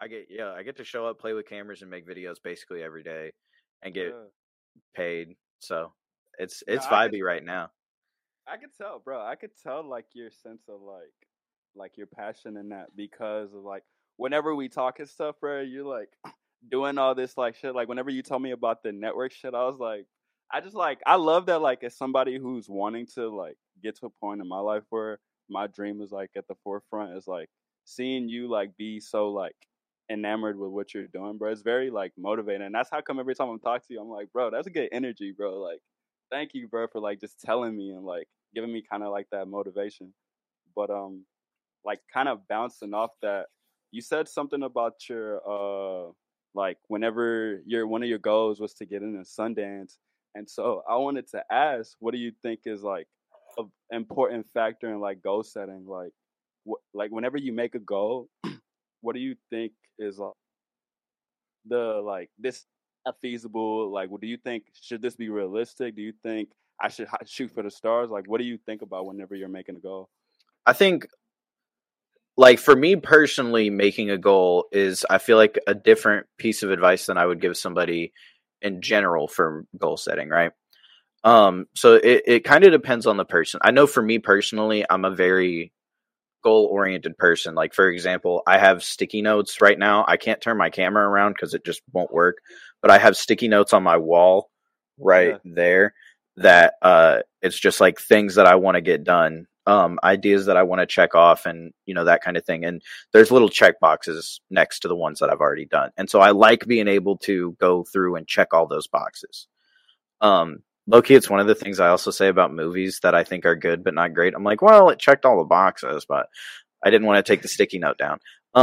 I get to show up, play with cameras, and make videos basically every day, and get Yeah. paid. So Yeah, it's vibey right now. I could tell, bro. I could tell like your sense of like your passion in that because of like whenever we talk and stuff, bro, you're like doing all this like shit. Like whenever you told me about the network shit, I was like, I just like I love that like as somebody who's wanting to like get to a point in my life where my dream is like at the forefront is like seeing you like be so like enamored with what you're doing, bro. It's very like motivating. And that's how come every time I'm talking to you, I'm like, bro, that's a good energy, bro. Like, thank you, bro, for like just telling me and like giving me kind of like that motivation. But like kind of bouncing off that, you said something about your like whenever your one of your goals was to get into Sundance, and so I wanted to ask, what do you think is like an important factor in like goal setting? Like, like whenever you make a goal, what do you think is like the like this a feasible? Like, what do you think? Should this be realistic? Do you think I should shoot for the stars? Like, what do you think about whenever you're making a goal? I think, like, for me personally, making a goal is, I feel like, a different piece of advice than I would give somebody in general for goal setting, right? So it kind of depends on the person. I know for me personally, I'm a very goal oriented person. Like, for example, I have sticky notes right now. I can't turn my camera around because it just won't work, but I have sticky notes on my wall right Yeah, there that it's just like things that I want to get done, ideas that I want to check off, and that kind of thing. And there's little check boxes next to the ones that I've already done, and so I like being able to go through and check all those boxes. Low key, it's one of the things I also say about movies that I think are good but not great. I'm like, well, it checked all the boxes, but I didn't want to take the sticky note down.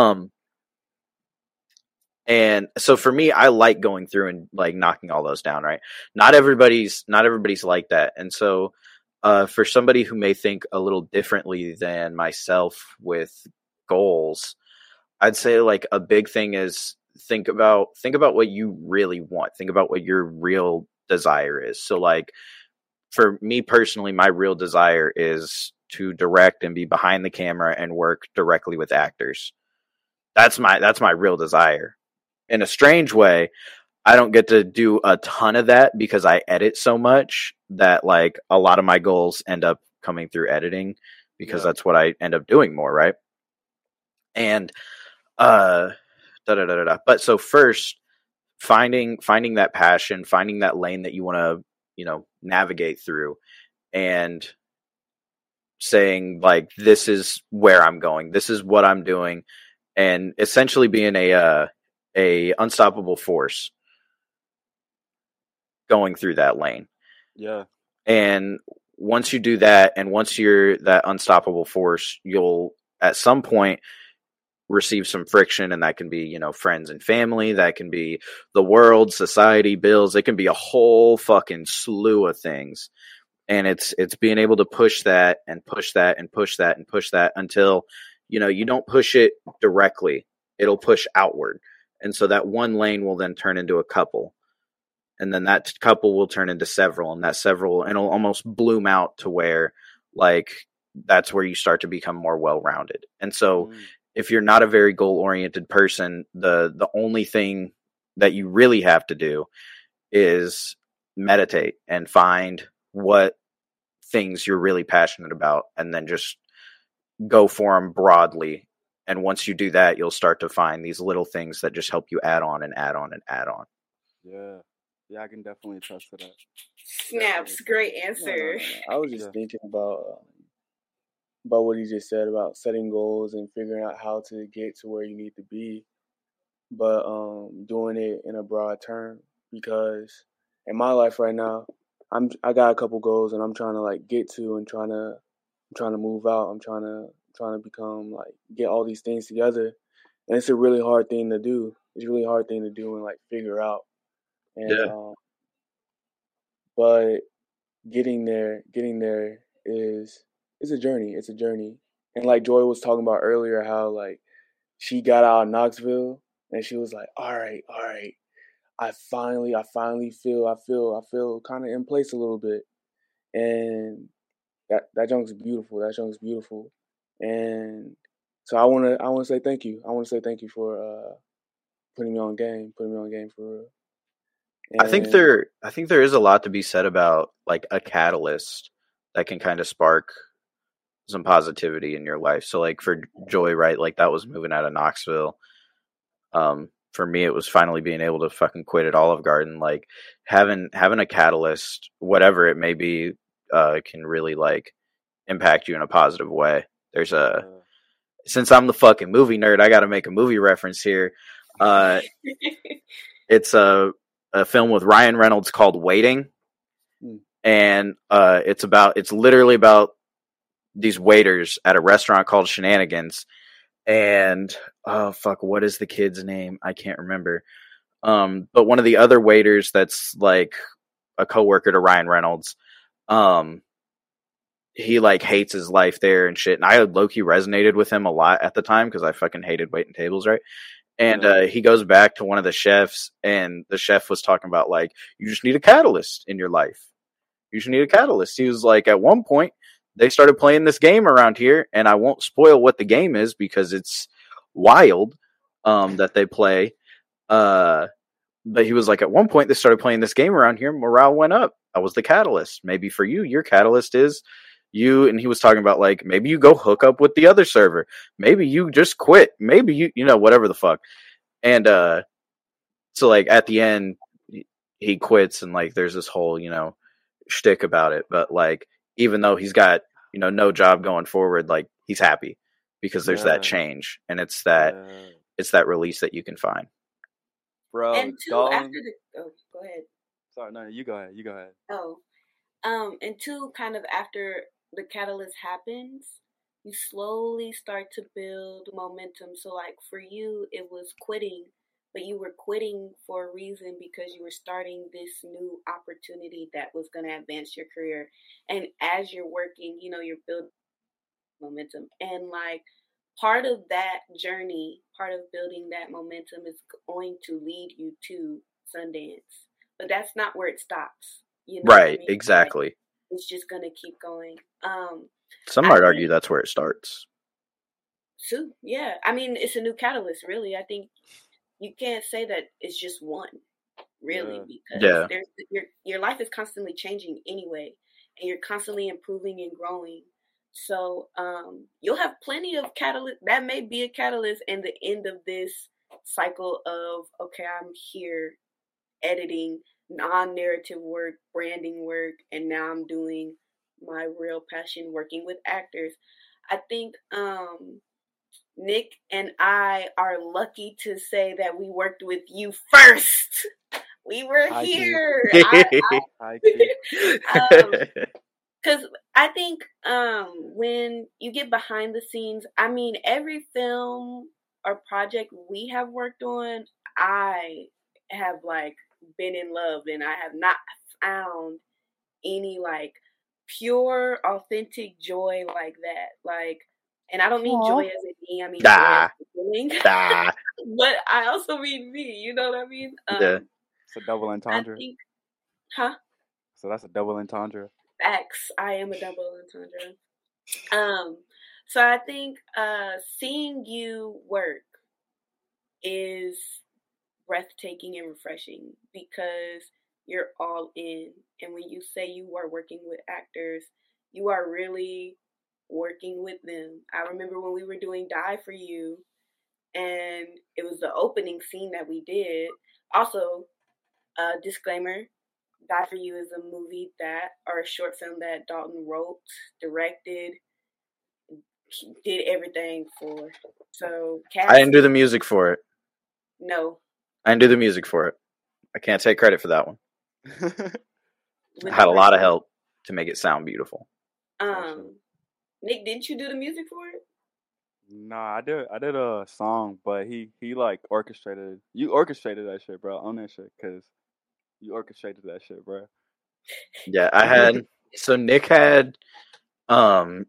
And so for me, I like going through and like knocking all those down, right? Not everybody's like that. And so for somebody who may think a little differently than myself with goals, I'd say like a big thing is think about what you really want. Think about what your real desire is. So like for me personally, my real desire is to direct and be behind the camera and work directly with actors. That's my real desire. In a strange way, I don't get to do a ton of that because I edit so much that like a lot of my goals end up coming through editing because yeah, that's what I end up doing more, right? And uh da da da da. Da. But so first, finding that passion, finding that lane that you want to, navigate through, and saying like, this is where I'm going, this is what I'm doing, and essentially being a unstoppable force going through that lane. yeah, And once you do that, and once you're that unstoppable force, you'll at some point receive some friction, and that can be, friends and family, that can be the world, society, bills, it can be a whole fucking slew of things. And it's being able to push that and push that and push that and push that until you don't push it directly, it'll push outward. And so that one lane will then turn into a couple, and then that couple will turn into several, and that several, and it'll almost bloom out to where like that's where you start to become more well-rounded. And so mm, if you're not a very goal-oriented person, the only thing that you really have to do is meditate and find what things you're really passionate about, and then just go for them broadly. And once you do that, you'll start to find these little things that just help you add on and add on and add on. yeah, yeah. I can definitely attest to that. Definitely Snaps, attest great to No, no, answer. no, no. I was that. just Yeah, thinking about what he just said about setting goals and figuring out how to get to where you need to be, but doing it in a broad term. Because in my life right now, I got a couple goals and I'm trying to like get to, and trying to move out. I'm trying to become like get all these things together, and it's a really hard thing to do. It's a really hard thing to do and like figure out. And Yeah. but getting there is a journey. It's a journey. And like Joy was talking about earlier, how like she got out of Knoxville and she was like, all right, I finally feel kind of in place a little bit. And that junk's beautiful. That junk's beautiful. And so I wanna say thank you. I wanna say thank you putting me on game for real. I think there is a lot to be said about like a catalyst that can kind of spark some positivity in your life. So like for Joy, right, like that was moving out of Knoxville. For me, it was finally being able to fucking quit at Olive Garden. Like having a catalyst, whatever it may be, can really like impact you in a positive way. There's since I'm the fucking movie nerd, I got to make a movie reference here. It's a film with Ryan Reynolds called Waiting, and it's literally about these waiters at a restaurant called Shenanigans. And oh fuck, what is the kid's name? I can't remember. But one of the other waiters that's like a coworker to Ryan Reynolds, he like hates his life there and shit. And I low-key resonated with him a lot at the time because I fucking hated waiting tables, right? And he goes back to one of the chefs, and the chef was talking about like, you just need a catalyst in your life. You just need a catalyst. He was like, at one point, they started playing this game around here, and I won't spoil what the game is because it's wild that they play. But he was like, at one point, they started playing this game around here, morale went up. I was the catalyst. Maybe for you, your catalyst is you. And he was talking about like, maybe you go hook up with the other server. Maybe you just quit. Maybe you know, whatever the fuck. And so like at the end, he quits, and like there's this whole, you know, shtick about it. But like, even though he's got, you know, no job going forward, like he's happy because there's that change, and it's that release that you can find. Bro, and two, after the go ahead. Sorry, no, you go ahead. Oh, and two, kind of after the catalyst happens, you slowly start to build momentum. So like for you, it was quitting. But you were quitting for a reason because you were starting this new opportunity that was going to advance your career. And as you're working, you know, you're building momentum. And like part of that journey, part of building that momentum is going to lead you to Sundance. But that's not where it stops. You know right, what I mean? exactly. Like, it's just going to keep going. Some might argue that's where it starts. So, yeah. I mean, it's a new catalyst, really. I think you can't say that it's just one, really, because your life is constantly changing anyway, and you're constantly improving and growing. So you'll have plenty of catalyst. That may be a catalyst in the end of this cycle of, okay, I'm here editing non-narrative work, branding work, and now I'm doing my real passion, working with actors. I think Nick and I are lucky to say that we worked with you first. We were here. Because I think when you get behind the scenes, I mean, every film or project we have worked on, I have like been in love, and I have not found any like pure, authentic joy like that. Like, and I don't mean joy as in me, I mean joy as in feeling. But I also mean me, you know what I mean? Yeah. It's a double entendre. I think, So that's a double entendre. Facts. I am a double entendre. So I think seeing you work is breathtaking and refreshing because you're all in. And when you say you are working with actors, you are really working with them. I remember when we were doing Die For You, and it was the opening scene that we did. Also, disclaimer, Die For You is a movie or a short film that Dalton wrote, directed, did everything for. So I didn't do the music for it. No. I didn't do the music for it. I can't take credit for that one. I had a lot of help to make it sound beautiful. Nick, didn't you do the music for it? Nah, I did a song, but he like orchestrated. You orchestrated that shit, bro. On that shit, cause you orchestrated that shit, bro. Yeah, I had. So Nick had, in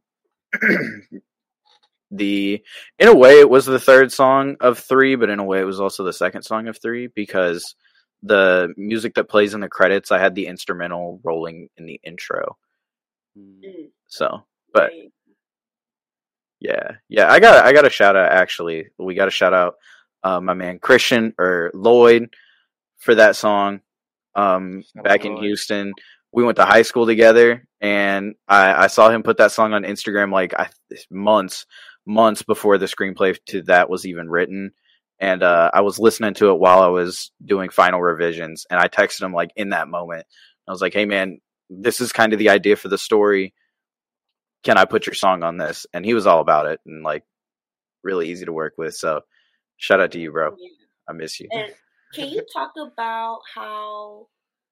a way it was the third song of 3, but in a way it was also the second song of 3 because the music that plays in the credits, I had the instrumental rolling in the intro. So, but yeah, I got a shout out. Actually, we got a shout out my man Christian or Lloyd for that song. Back in Houston, we went to high school together, and I saw him put that song on Instagram like months before the screenplay to that was even written. And I was listening to it while I was doing final revisions, and I texted him like in that moment. I was like, "Hey man, this is kind of the idea for the story. Can I put your song on this?" And he was all about it, and like really easy to work with. So shout out to you, bro. Yeah. I miss you. And can you talk about how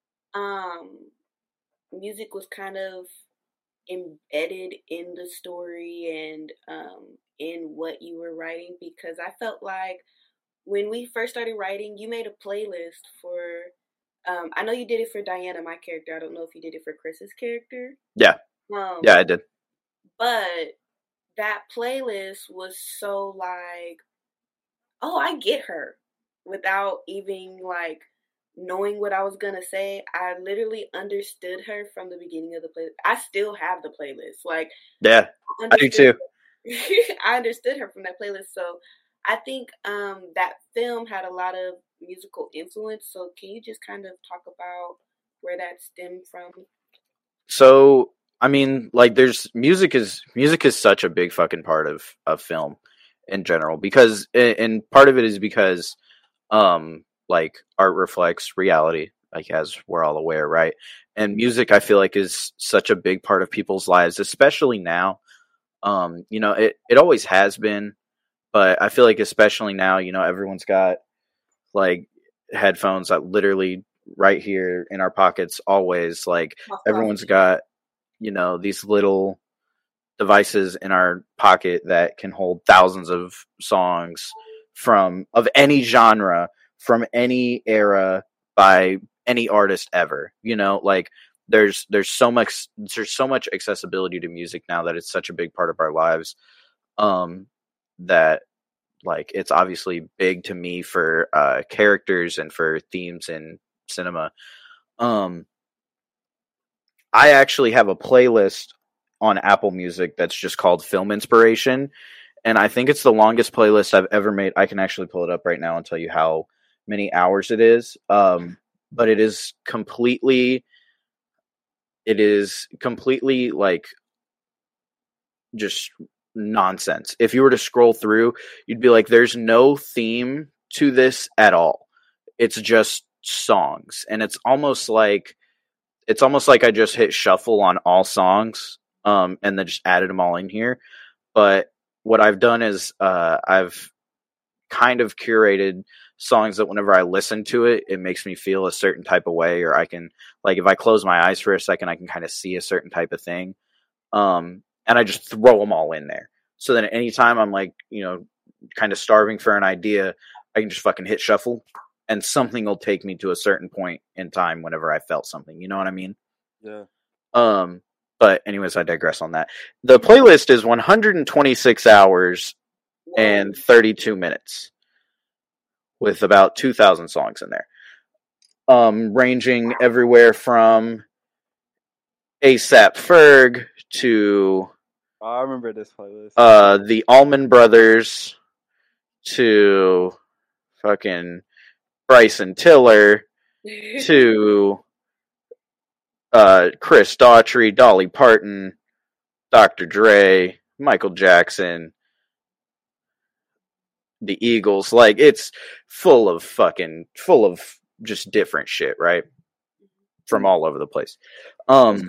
music was kind of embedded in the story and in what you were writing? Because I felt like when we first started writing, you made a playlist for I know you did it for Diana, my character. I don't know if you did it for Chris's character. Yeah. Yeah, I did. But that playlist was so like, oh, I get her, without even like knowing what I was gonna say. I literally understood her from the beginning of the playlist. I still have the playlist. Like, yeah, I do too. I understood her from that playlist. So I think that film had a lot of musical influence. So can you just kind of talk about where that stemmed from? So I mean, like, there's music is such a big fucking part of film in general, because and part of it is because like art reflects reality, like, as we're all aware, right? And music, I feel like, is such a big part of people's lives, especially now. You know, it always has been, but I feel like especially now, you know, everyone's got like headphones that literally right here in our pockets always. Like, everyone's got, you know, these little devices in our pocket that can hold thousands of songs of any genre, from any era, by any artist ever. You know, like, there's so much accessibility to music now that it's such a big part of our lives, that, like, it's obviously big to me for characters and for themes in cinema. I actually have a playlist on Apple Music that's just called Film Inspiration, and I think it's the longest playlist I've ever made. I can actually pull it up right now and tell you how many hours it is. But it is completely like just nonsense. If you were to scroll through, you'd be like, there's no theme to this at all. It's just songs, and it's almost like I just hit shuffle on all songs, and then just added them all in here. But what I've done is I've kind of curated songs that whenever I listen to it, it makes me feel a certain type of way, or I can, like, if I close my eyes for a second, I can kind of see a certain type of thing. And I just throw them all in there. So then anytime I'm, like, you know, kind of starving for an idea, I can just fucking hit shuffle, and something will take me to a certain point in time whenever I felt something. You know what I mean? Yeah. But anyways, I digress on that. The playlist is 126 hours and 32 minutes with about 2,000 songs in there. Ranging everywhere from A$AP Ferg to... Oh, I remember this playlist. The Allman Brothers to fucking Bryson Tiller to Chris Daughtry, Dolly Parton, Dr. Dre, Michael Jackson, the Eagles. Like, it's full of just different shit, right? From all over the place. And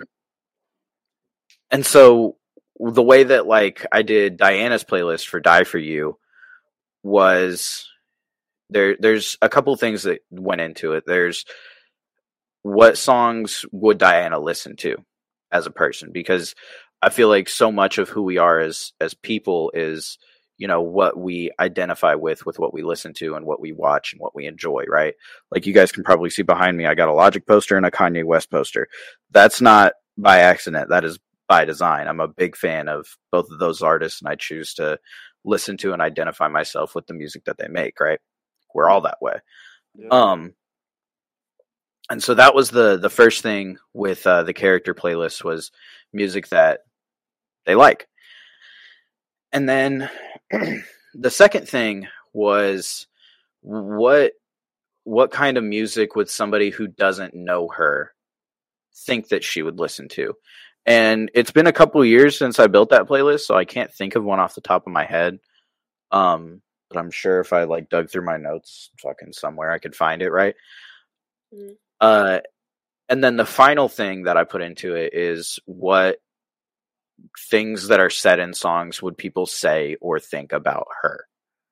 so the way that, like, I did Diana's playlist for Die For You was there's a couple things that went into it. There's what songs would Diana listen to as a person, because I feel like so much of who we are as people is, you know, what we identify with what we listen to and what we watch and what we enjoy, right? Like, you guys can probably see behind me, I got a Logic poster and a Kanye West poster. That's not by accident. That is by design. I'm a big fan of both of those artists, and I choose to listen to and identify myself with the music that they make, right? We're all that way. Yeah. And so that was the first thing with the character playlist, was music that they like. And then the second thing was what kind of music would somebody who doesn't know her think that she would listen to? And it's been a couple of years since I built that playlist, so I can't think of one off the top of my head. But I'm sure if I like dug through my notes fucking somewhere, I could find it, right? Mm-hmm. And then the final thing that I put into it is what things that are said in songs would people say or think about her?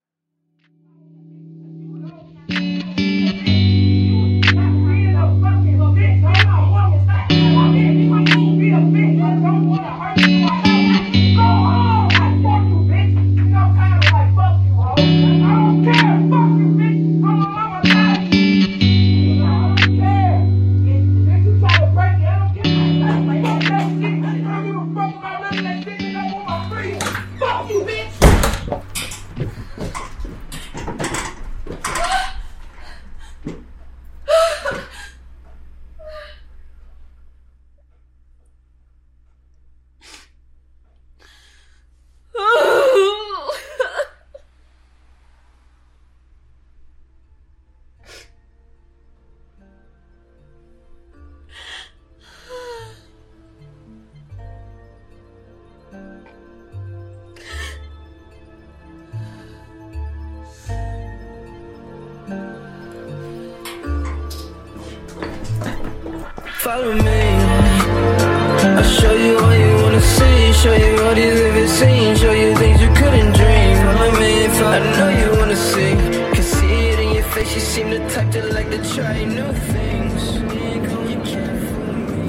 Follow me, I'll show you all you wanna see, show you all these living scenes, show you things you couldn't dream. Follow me, I know you wanna see, can see it in your face, you seem the type that like to try new things. You can't fool me.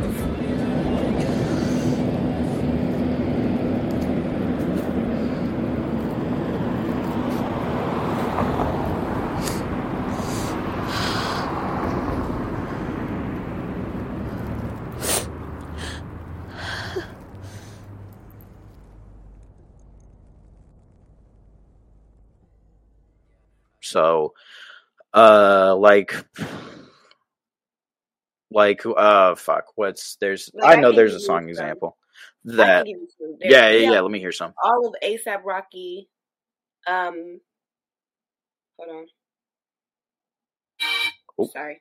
So, fuck. There's I know there's a song example that. Yeah. Let me hear some. All of A$AP Rocky. Hold on. Oh. Sorry.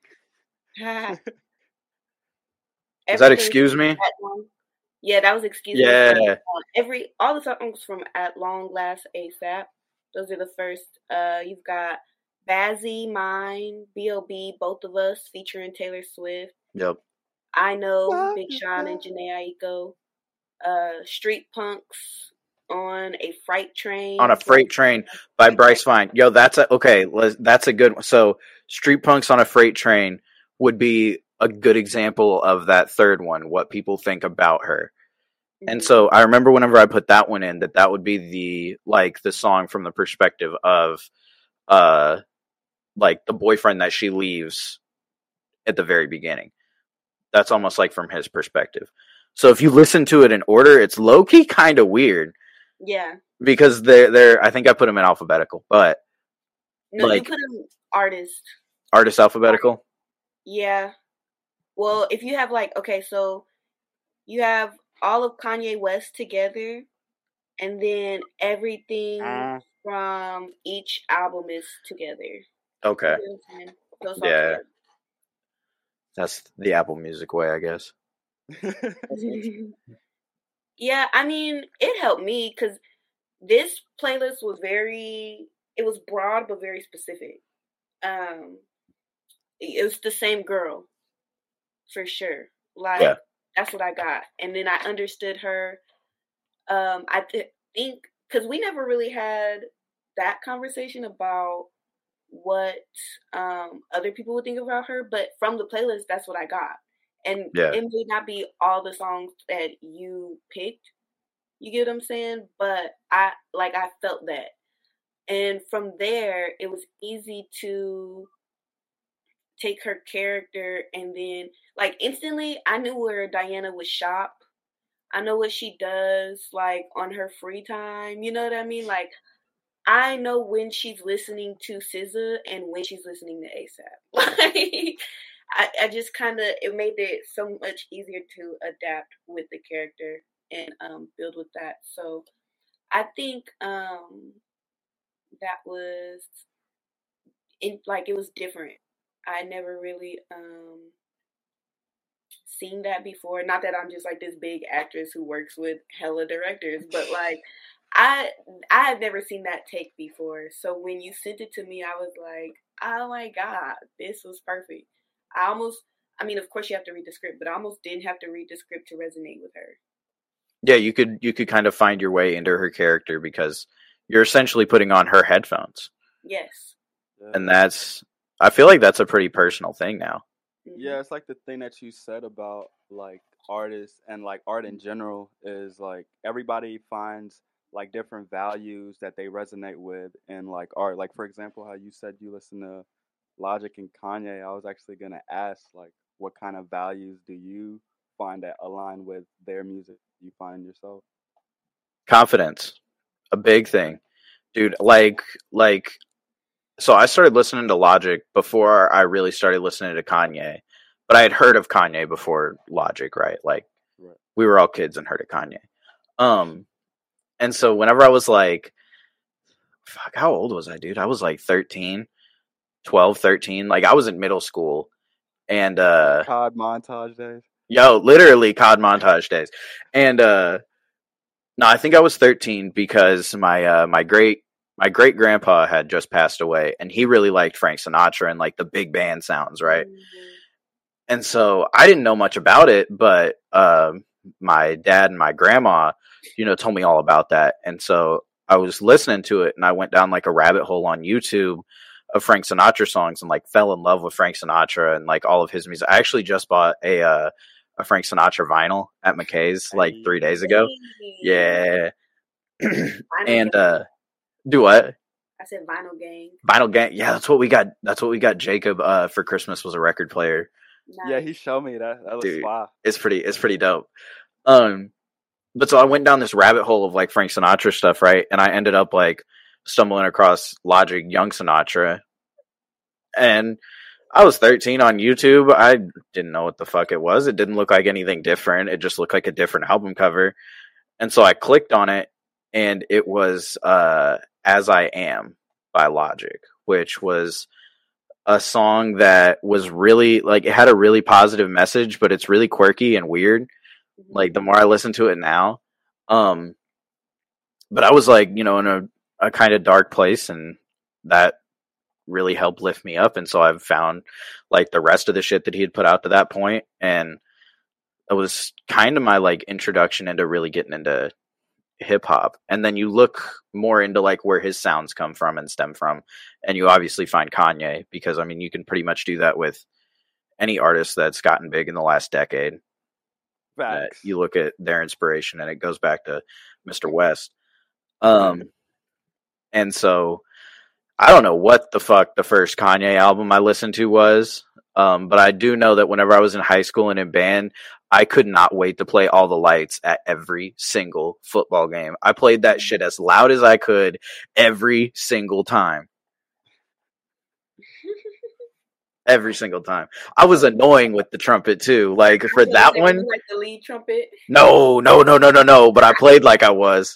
Is that Excuse Me? Yeah, that was Excuse Me. Yeah. All the songs from At Long Last A$AP. Those are the first. You've got Bazzy, Mine, B.O.B., Both of Us, featuring Taylor Swift. Yep. I Know, Big Sean and Jhené Aiko. Street Punks, On a Freight Train. On a Freight Train by Bryce Vine. Yo, that's a good one. So Street Punks on a Freight Train would be a good example of that third one, what people think about her. And so I remember whenever I put that one in, that would be the song from the perspective of, like the boyfriend that she leaves at the very beginning. That's almost like from his perspective. So if you listen to it in order, it's low key kind of weird. Yeah. Because they're I think I put them in alphabetical, but no, you put them artist alphabetical. Yeah. Well, if you have so you have all of Kanye West together, and then everything from each album is together. Okay. Yeah. That's the Apple Music way, I guess. Yeah, I mean, it helped me because this playlist was it was broad but very specific. It was the same girl, for sure. That's what I got. And then I understood her. I think, because we never really had that conversation about what other people would think about her, but from the playlist, that's what I got. And it may not be all the songs that you picked, you get what I'm saying? But I felt that. And from there, it was easy to take her character and then, instantly, I knew where Diana would shop. I know what she does, on her free time. You know what I mean? I know when she's listening to SZA and when she's listening to A$AP. I just kind of, it made it so much easier to adapt with the character and build with that. So I think that was it was different. I never really seen that before. Not that I'm just like this big actress who works with hella directors, but like I had never seen that take before. So when you sent it to me, I was like, oh my God, this was perfect. I mean, of course you have to read the script, but I almost didn't have to read the script to resonate with her. Yeah, you could kind of find your way into her character because you're essentially putting on her headphones. Yes. And I feel like that's a pretty personal thing now. Yeah, it's like the thing that you said about like artists and like art in general is like everybody finds like different values that they resonate with in like art. Like for example, how you said you listen to Logic and Kanye. I was actually gonna ask like what kind of values do you find that align with their music you find yourself? Confidence. A big thing. Dude, like so I started listening to Logic before I really started listening to Kanye. But I had heard of Kanye before Logic, right? Like we were all kids and heard of Kanye. And so whenever I was like, fuck, how old was I, dude? I was like 13. Like I was in middle school. And COD montage days. Yo, literally COD montage days. And no, I think I was 13 because my great grandpa had just passed away, and he really liked Frank Sinatra and like the big band sounds, right? Mm-hmm. And so I didn't know much about it, but my dad and my grandma, told me all about that. And so I was listening to it, and I went down like a rabbit hole on YouTube of Frank Sinatra songs and like fell in love with Frank Sinatra and like all of his music. I actually just bought a Frank Sinatra vinyl at McKay's like 3 days ago. Yeah. And do what? I said Vinyl Gang. Vinyl Gang. Yeah, that's what we got. That's what we got Jacob for Christmas, was a record player. Nice. Yeah, he showed me that. That was fly. It's pretty dope. But so I went down this rabbit hole of like Frank Sinatra stuff, right? And I ended up like stumbling across Logic Young Sinatra. And I was 13 on YouTube. I didn't know what the fuck it was. It didn't look like anything different. It just looked like a different album cover. And so I clicked on it, and it was As I Am by Logic, which was a song that was really like, it had a really positive message, but it's really quirky and weird. Like the more I listen to it now, but I was like, in a kind of dark place, and that really helped lift me up. And so I've found like the rest of the shit that he had put out to that point, and it was kind of my like introduction into really getting into hip hop. And then you look more into like where his sounds come from and stem from, and you obviously find Kanye, because I mean you can pretty much do that with any artist that's gotten big in the last decade. You look at their inspiration, and it goes back to Mr. West. And so I don't know what the fuck the first Kanye album I listened to was, but I do know that whenever I was in high school and in band, I could not wait to play All the Lights at every single football game. I played that shit as loud as I could every single time. Every single time. I was annoying with the trumpet too. Like for that one, like the lead trumpet. No. But I played like I was.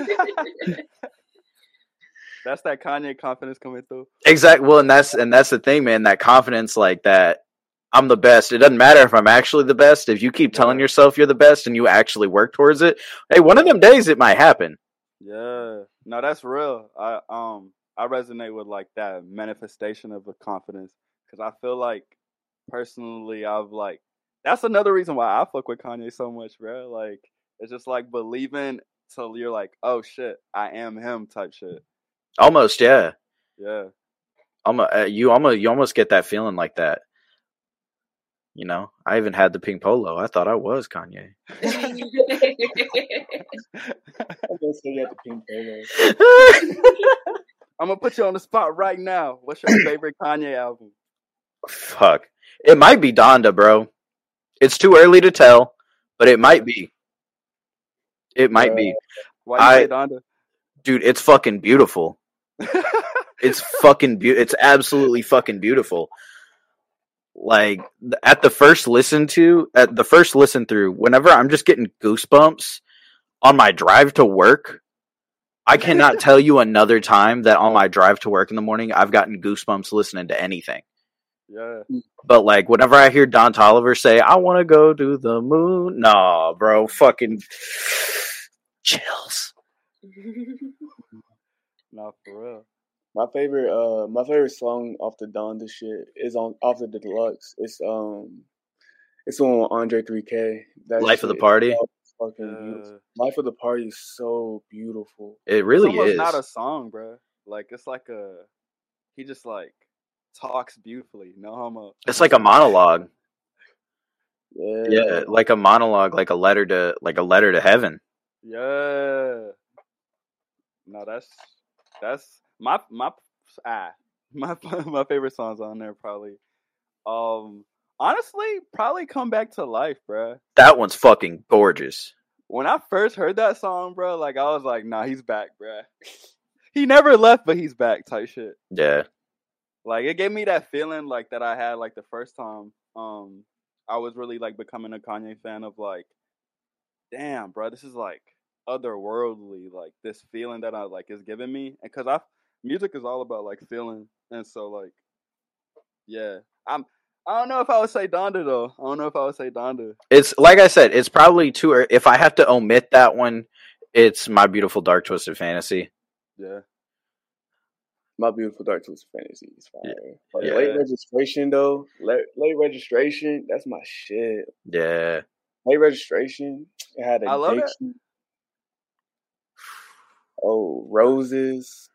That's that Kanye confidence coming through. Exactly. Well, and that's the thing, man. That confidence, like that. I'm the best. It doesn't matter if I'm actually the best. If you keep telling yourself you're the best and you actually work towards it, hey, one of them days it might happen. Yeah. No, that's real. I resonate with like that manifestation of a confidence, because I feel like personally I've like, that's another reason why I fuck with Kanye so much, bro. Like it's just like believing till you're like, oh shit, I am him type shit. Almost, yeah. Yeah. You almost get that feeling like that. I even had the pink polo. I thought I was Kanye. I'm gonna say you had the pink polo. I'm gonna put you on the spot right now. What's your favorite Kanye album? Fuck. It might be Donda, bro. It's too early to tell, but it might be. It might be. Why you say Donda? Dude, it's fucking beautiful. It's fucking beautiful. It's absolutely fucking beautiful. Like at the first listen through, whenever I'm just getting goosebumps on my drive to work, I cannot tell you another time that on my drive to work in the morning, I've gotten goosebumps listening to anything. Yeah. But like whenever I hear Don Toliver say, "I want to go to the moon," nah, bro, fucking chills. No, for real. My favorite song off the Donda shit is off the deluxe. It's one with Andre 3K. That Life of the Party. Fucking beautiful. Life of the Party is so beautiful. It really it's almost is. Not a song, bro. Like it's like he just like talks beautifully. No homo. It's like a monologue. Yeah, like a monologue, like a letter to heaven. Yeah. No, that's my favorite songs on there probably. Honestly, probably Come Back to Life, bro. That one's fucking gorgeous. When I first heard that song, bro, like I was like, nah, he's back, bro. He never left, but he's back type shit. Yeah. Like it gave me that feeling like that I had like the first time I was really like becoming a Kanye fan of like, damn, bro, this is like otherworldly, like this feeling that I like is giving me. And cause music is all about like feeling. And so like, yeah, I don't know if I would say Donda though. It's like I said, it's probably too early. If I have to omit that one, it's My Beautiful Dark Twisted Fantasy. Yeah. My Beautiful Dark Twisted Fantasy is fire. Yeah. Late Registration though. Late Registration, that's my shit. Yeah. Late Registration. It had I love Addiction. Oh, Roses.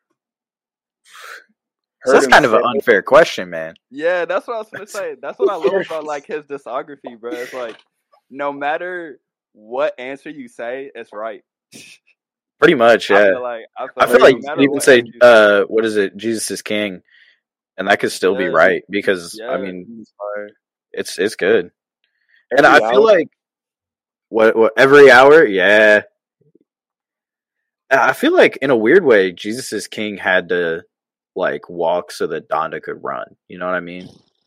So that's kind of an unfair question, man. Yeah, that's what I was gonna say. That's what I love about like his discography, bro. It's like no matter what answer you say, it's right. Pretty much, yeah. I feel like you could even say, what is it? Jesus is King, and that could still be right because I mean, it's good. And I feel like what every hour, yeah. I feel like in a weird way, Jesus is King had to like walk so that Donda could run. You know what I mean?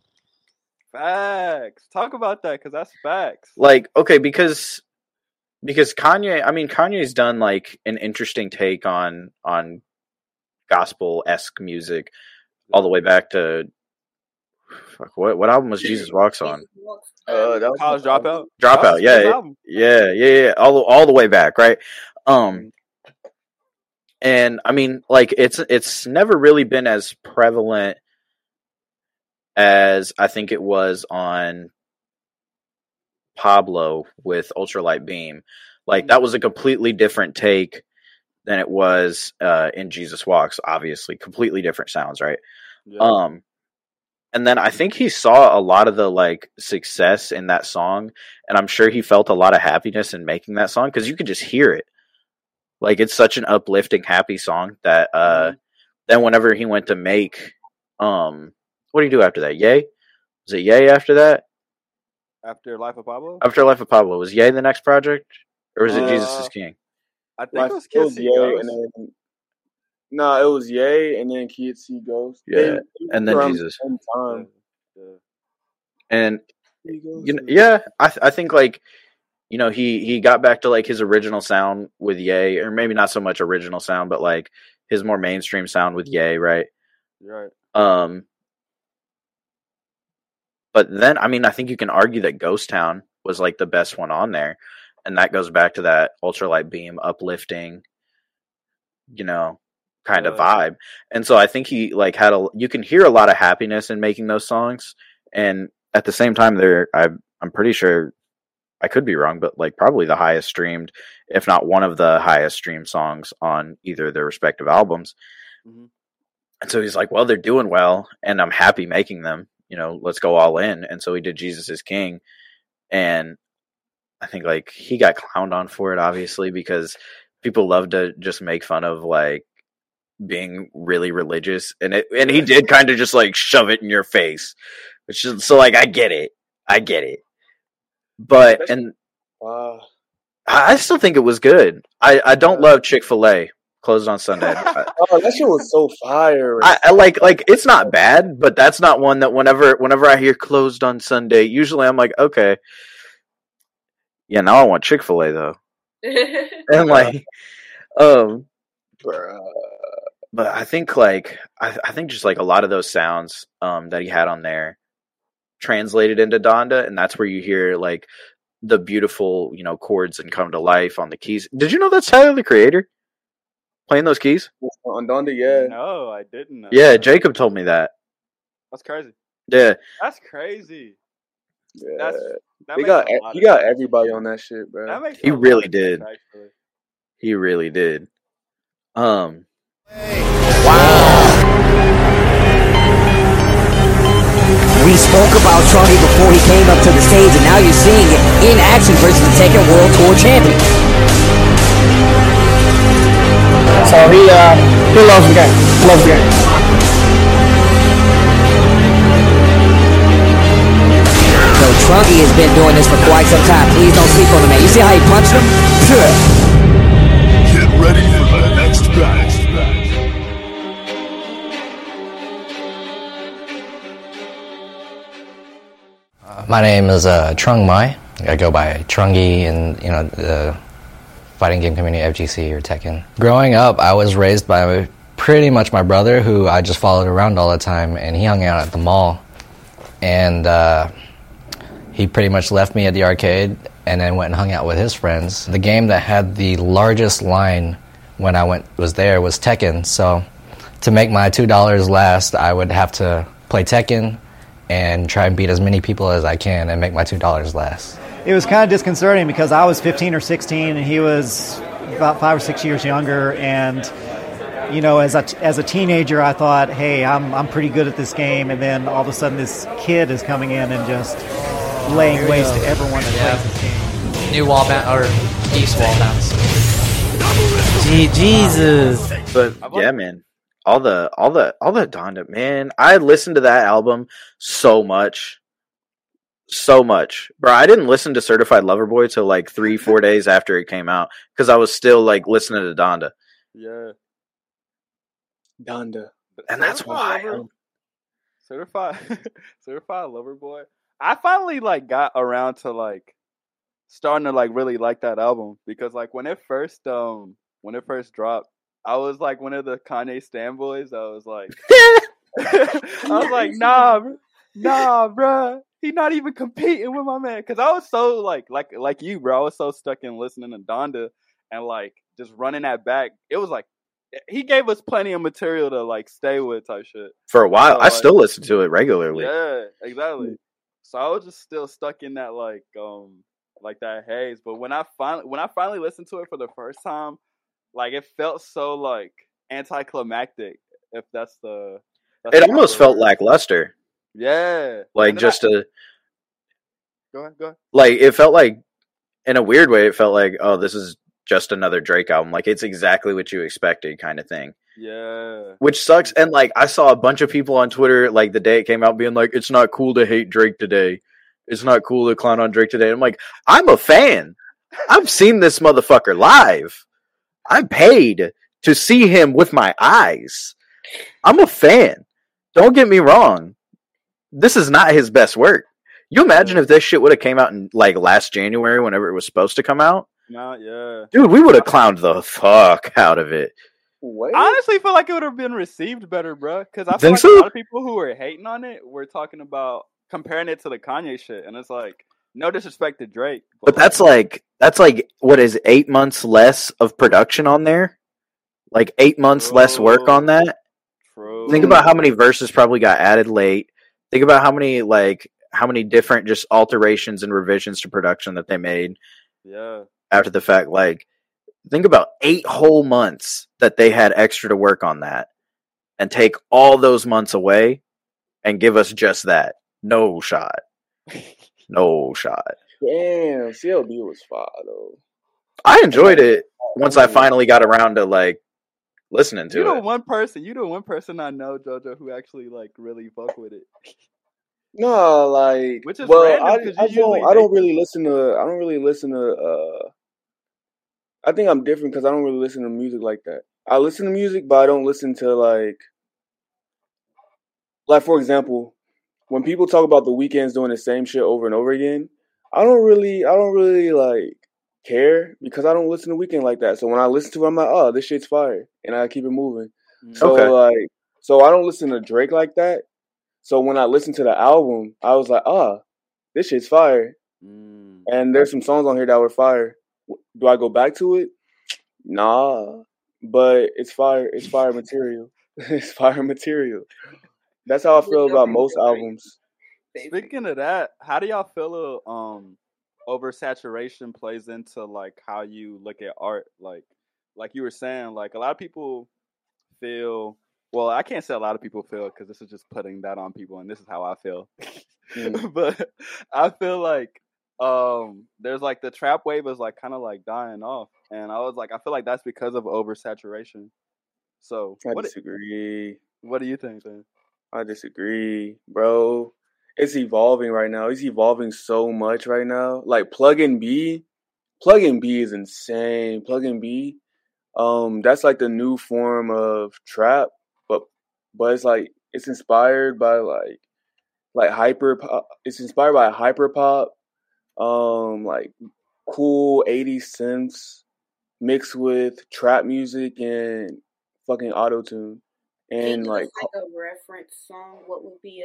Facts. Talk about that because that's facts. Like, okay, because Kanye, I mean, Kanye's done like an interesting take on gospel-esque music all the way back to what album was Jesus Walks on? That was College Dropout. Dropout, yeah, all the way back, right? And I mean, like it's never really been as prevalent as I think it was on Pablo with Ultralight Beam. Like that was a completely different take than it was in Jesus Walks. Obviously, completely different sounds, right? Yeah. And then I think he saw a lot of the like success in that song, and I'm sure he felt a lot of happiness in making that song because you could just hear it. Like it's such an uplifting, happy song that then whenever he went to make what do you do after that? Yay? Was it Yay after that? After Life of Pablo? After Life of Pablo. Was Yay the next project? Or was it Jesus is King? I think it was Kids See Ghosts. No, it was Yay and then Kids See Ghosts. Yeah. And then Jesus. And you know, yeah, I think like you know, he got back to like his original sound with Yay, or maybe not so much original sound, but like his more mainstream sound with Yay, right? Right. But then I mean I think you can argue that Ghost Town was like the best one on there. And that goes back to that Ultralight Beam uplifting, you know, kind of vibe. And so I think he like you can hear a lot of happiness in making those songs. And at the same time I'm pretty sure I could be wrong, but like probably the highest streamed, if not one of the highest streamed songs on either of their respective albums. Mm-hmm. And so he's like, well, they're doing well and I'm happy making them, you know, let's go all in. And so he did Jesus is King. And I think like he got clowned on for it, obviously, because people love to just make fun of like being really religious, and he did kind of just like shove it in your face, which is so like I get it, but and I still think it was good. I don't love Chick-fil-A closed on Sunday. That shit was so fire. I like it's not bad, but that's not one that whenever I hear closed on Sunday, usually I'm like okay. Yeah, now I want Chick-fil-A though. And like, but But I think like I think just like a lot of those sounds that he had on there translated into Donda, and that's where you hear like the beautiful, chords and come to life on the keys. Did you know that's Tyler the Creator playing those keys on Donda? Yeah. No, I didn't know. Yeah, Jacob told me that. That's crazy. Yeah, that's crazy. Yeah, he got everybody on that shit, bro. He really did. He really did. Wow. We spoke about Trunky before he came up to the stage, and now you're seeing it in action versus the Tekken World Tour champion. So he loves the game. Loves the game. So Trunky has been doing this for quite some time. Please don't sleep on the man. You see how he punched him? Get ready for the next battle. My name is Trung Mai. I go by Trungy in the fighting game community, FGC or Tekken. Growing up, I was raised by pretty much my brother, who I just followed around all the time, and he hung out at the mall. And he pretty much left me at the arcade and then went and hung out with his friends. The game that had the largest line when I was there was Tekken. So to make my $2 last, I would have to play Tekken and try and beat as many people as I can and make my $2 last. It was kind of disconcerting because I was 15 or 16 and he was about 5 or 6 years younger. And, as a teenager, I thought, hey, I'm pretty good at this game. And then all of a sudden this kid is coming in and just laying waste to everyone that plays this game. New wall bounce, or east wall bounce. Jesus. But yeah, man. All the Donda, man. I listened to that album so much, bro. I didn't listen to Certified Lover Boy till like 3-4 days after it came out because I was still like listening to Donda. Yeah, Donda, and that's why Certified Lover Boy. I finally like got around to like starting to like really like that album because like when it first dropped, I was like one of the Kanye stan-boys. I was like, nah, bro. He not even competing with my man. Because I was so like you, bro. I was so stuck in listening to Donda and like just running that back. It was like he gave us plenty of material to like stay with type shit for a while. So, I still listen to it regularly. Yeah, exactly. So I was just still stuck in that like that haze. But when I finally listened to it for the first time, like it felt so like anticlimactic. If that's the it almost felt lackluster. Yeah, like just a. Go ahead. Like it felt like, in a weird way, it felt like, oh, this is just another Drake album. Like it's exactly what you expected, kind of thing. Yeah, which sucks. And like I saw a bunch of people on Twitter, like the day it came out, being like, "It's not cool to hate Drake today. It's not cool to clown on Drake today." And I'm like, I'm a fan. I've seen this motherfucker live. I paid to see him with my eyes. I'm a fan. Don't get me wrong. This is not his best work. You imagine if this shit would have came out in like last January, whenever it was supposed to come out? Yeah. Dude, we would have clowned the fuck out of it. I honestly feel like it would have been received better, bro. Because I feel like a lot of people who were hating on it were talking about comparing it to the Kanye shit, and it's like no disrespect to Drake, but that's like what is 8 months less of production on there? Like 8 months less work on that. True. Think about how many verses probably got added late. Think about how many different just alterations and revisions to production that they made. Yeah. After the fact, like think about 8 whole months that they had extra to work on that, and take all those months away and give us just that. No shot. No shot. Damn, CLB was fire though. I enjoyed it once I finally got around to like listening to it. You the one person I know, JoJo, who actually like really fuck with it. No, like, which is random, I don't really listen to. I think I'm different because I don't really listen to music like that. I listen to music, but I don't listen to like for example, when people talk about the Weeknd's doing the same shit over and over again, I don't really like care because I don't listen to Weeknd like that. So when I listen to it, I'm like, oh, this shit's fire, and I keep it moving. So so I don't listen to Drake like that. So when I listened to the album, I was like, this shit's fire. And there's some songs on here that were fire. Do I go back to it? Nah, but it's fire. It's fire material. It's fire material. That's how I feel about most albums. Speaking of that, how do y'all feel oversaturation plays into like how you look at art? Like you were saying, like a lot of people feel. Well, I can't say a lot of people feel because this is just putting that on people, and this is how I feel. But I feel like there's like the trap wave is like kind of like dying off, and I was like, I feel like that's because of oversaturation. So I disagree. What do you think, then? I disagree, bro. It's evolving right now. It's evolving so much right now. Like Plug and B is insane. Plug and B, that's like the new form of trap, but it's like it's inspired by like hyper pop. It's inspired by hyper pop, like cool 80s synths mixed with trap music and fucking auto tune. And like a reference song, what would be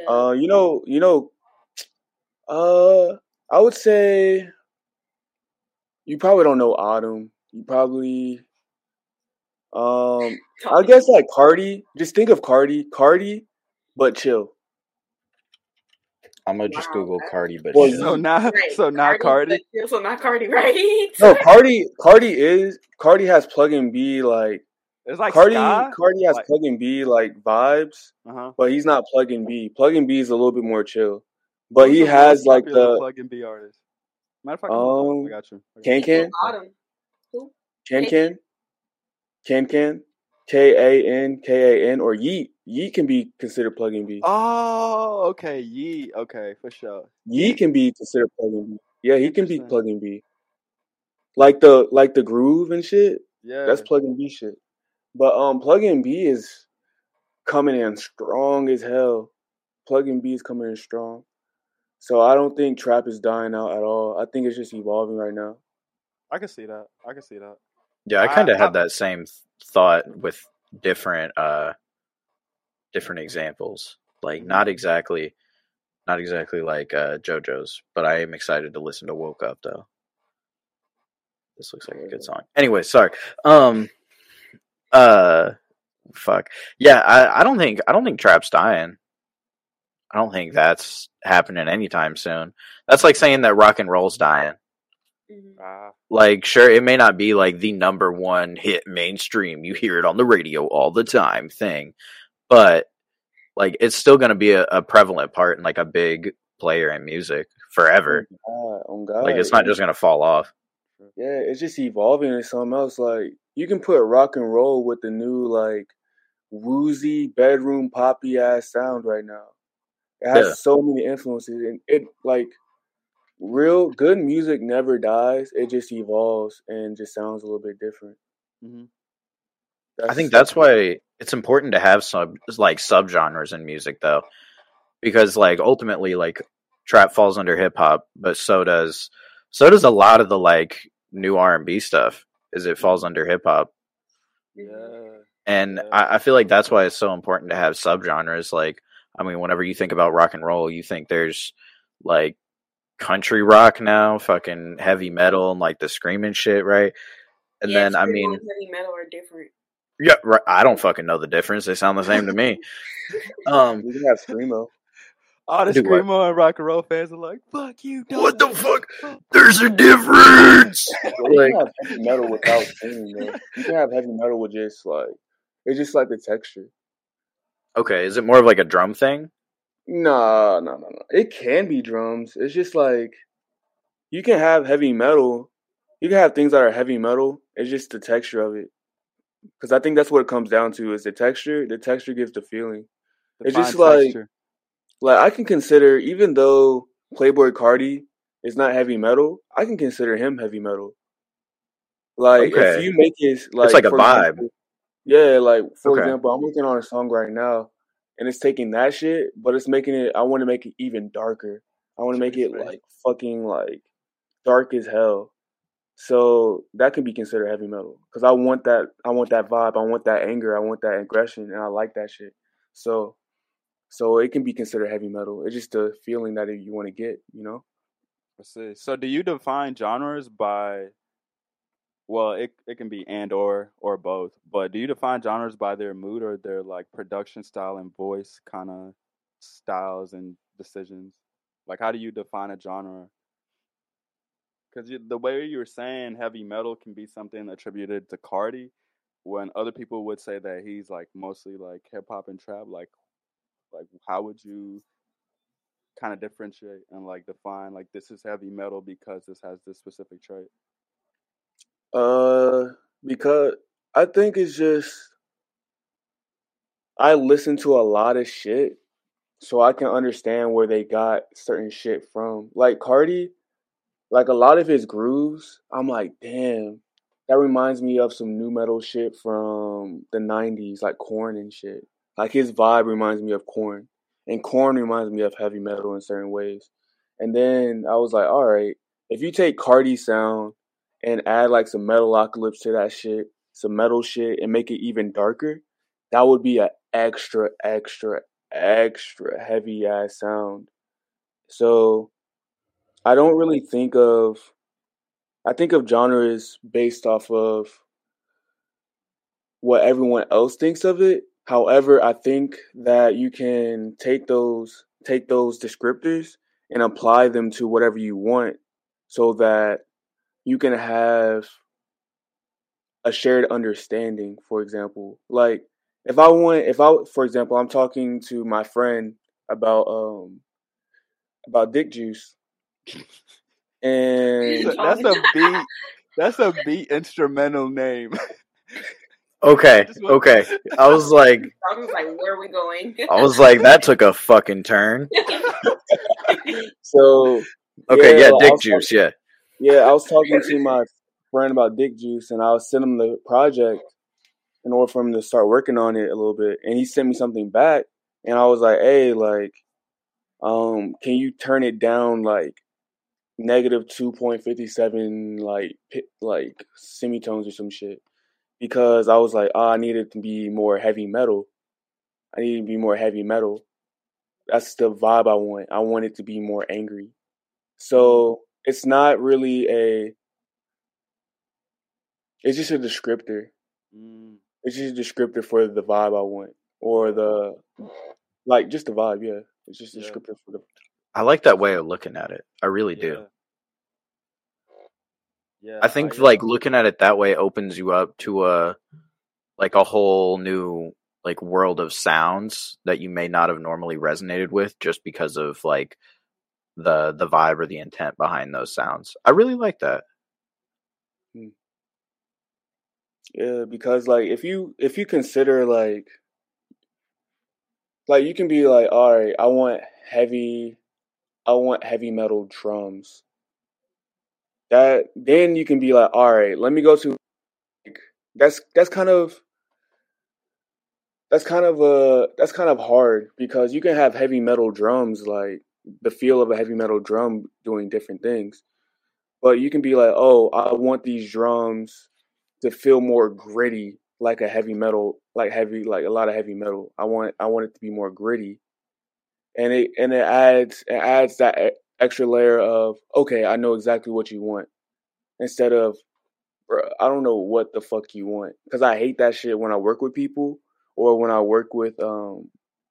I would say you probably don't know Autumn. You probably I guess like Cardi. Just think of Cardi, but chill. I'm gonna just Google Cardi, but chill. Cardi. So not Cardi. So not Cardi, right? No, Cardi has Plug and B like. It's like Cardi has like, Plug and B like vibes, but he's not Plug and B. Plug and B is a little bit more chill, but he has like the Plug and B artist. Matter of fact, I got you. Can K-A-N or Yeet. Yeet can be considered Plug and B. Oh, okay, Yeet. Okay, for sure. Yeet can be considered Plug and B. Yeah, he can be Plug and B. Like the groove and shit. Yeah, that's Plug and B shit. But Plug and B is coming in strong as hell. Plug and B is coming in strong. So I don't think trap is dying out at all. I think it's just evolving right now. I can see that. Yeah, I kind of had that same thought with different examples. Like not exactly like JoJo's, but I am excited to listen to Woke Up though. This looks like a good song. Anyway, sorry. Fuck. Yeah, I don't think trap's dying. I don't think that's happening anytime soon. That's like saying that rock and roll's dying. Like, sure, it may not be like the number one hit mainstream, you hear it on the radio all the time thing, but like it's still going to be a prevalent part and like a big player in music forever. Oh God. Like it's not just going to fall off. Yeah, it's just evolving into something else. Like you can put rock and roll with the new like woozy bedroom poppy ass sound right now. It has so many influences, and it like real good music never dies. It just evolves and just sounds a little bit different. Mm-hmm. I think that's why it's important to have some like subgenres in music, though, because like ultimately, like trap falls under hip hop, but so does a lot of the like new R&B stuff. Is it falls under hip hop? Yeah. And I feel like that's why it's so important to have subgenres. Like, I mean, whenever you think about rock and roll, you think there's like country rock now, fucking heavy metal, and like the screaming shit, right? And then I mean, heavy metal are different. Yeah, right. I don't fucking know the difference. They sound the same to me. You can have screamo. All the screamo and rock and roll fans are like, "Fuck you!" What the fuck? There's a difference. You can have heavy metal without screaming, man. You can have heavy metal with just like it's just like the texture. Okay, is it more of like a drum thing? No. It can be drums. It's just like you can have heavy metal. You can have things that are heavy metal. It's just the texture of it. Because I think that's what it comes down to is the texture. The texture gives the feeling. It's just like I can consider, even though Playboi Carti is not heavy metal, I can consider him heavy metal. Like if you make it like it's like a vibe. Yeah, like for example, I'm working on a song right now, and it's taking that shit, but it's making it. I want to make it even darker. I want to make it like fucking like dark as hell. So that could be considered heavy metal because I want that vibe, I want that anger, I want that aggression, and I like that shit. So it can be considered heavy metal. It's just a feeling that you want to get, you know. I see. So do you define genres by? Well, it can be and or both. But do you define genres by their mood or their like production style and voice kind of styles and decisions? Like, how do you define a genre? Because the way you were saying heavy metal can be something attributed to Cardi, when other people would say that he's like mostly like hip hop and trap. Like how would you kind of differentiate and like define like this is heavy metal because this has this specific trait? Because I think it's just I listen to a lot of shit, so I can understand where they got certain shit from. Like Cardi, like a lot of his grooves, I'm like, damn, that reminds me of some new metal shit from the 90s, like Korn and shit. Like his vibe reminds me of Korn, and Korn reminds me of heavy metal in certain ways. And then I was like, all right, if you take Cardi's sound and add like some Metalocalypse to that shit, some metal shit, and make it even darker, that would be an extra heavy ass sound. So I don't really think of, I think of genres based off of what everyone else thinks of it. However, I think that you can take those descriptors and apply them to whatever you want so that you can have a shared understanding. For example, like for example, I'm talking to my friend about dick juice, and that's a beat instrumental name. Okay. I was like, where are we going? I was like, that took a fucking turn. So okay, yeah, dick juice, yeah. Yeah, I was talking to my friend about dick juice, and I was sending him the project in order for him to start working on it a little bit. And he sent me something back, and I was like, hey, like, can you turn it down like negative 2.57 like semitones or some shit? Because I was like, I need it to be more heavy metal. That's the vibe I want. I want it to be more angry. So it's not really it's just a descriptor. It's just a descriptor for the vibe I want. Or just the vibe, yeah. It's just a descriptor for the... I like that way of looking at it. I really do. Yeah, I think like looking at it that way opens you up to a whole new like world of sounds that you may not have normally resonated with just because of like the vibe or the intent behind those sounds. I really like that. Yeah, because like if you consider like you can be like, all right, I want heavy metal drums. That then you can be like, all right, let me go to that's kind of hard because you can have heavy metal drums, like the feel of a heavy metal drum doing different things. But you can be like, oh, I want these drums to feel more gritty, like a heavy metal, like a lot of heavy metal. I want it to be more gritty. And it adds that extra layer of, okay, I know exactly what you want. Instead of, bro, I don't know what the fuck you want. Because I hate that shit when I work with people or when I work with, when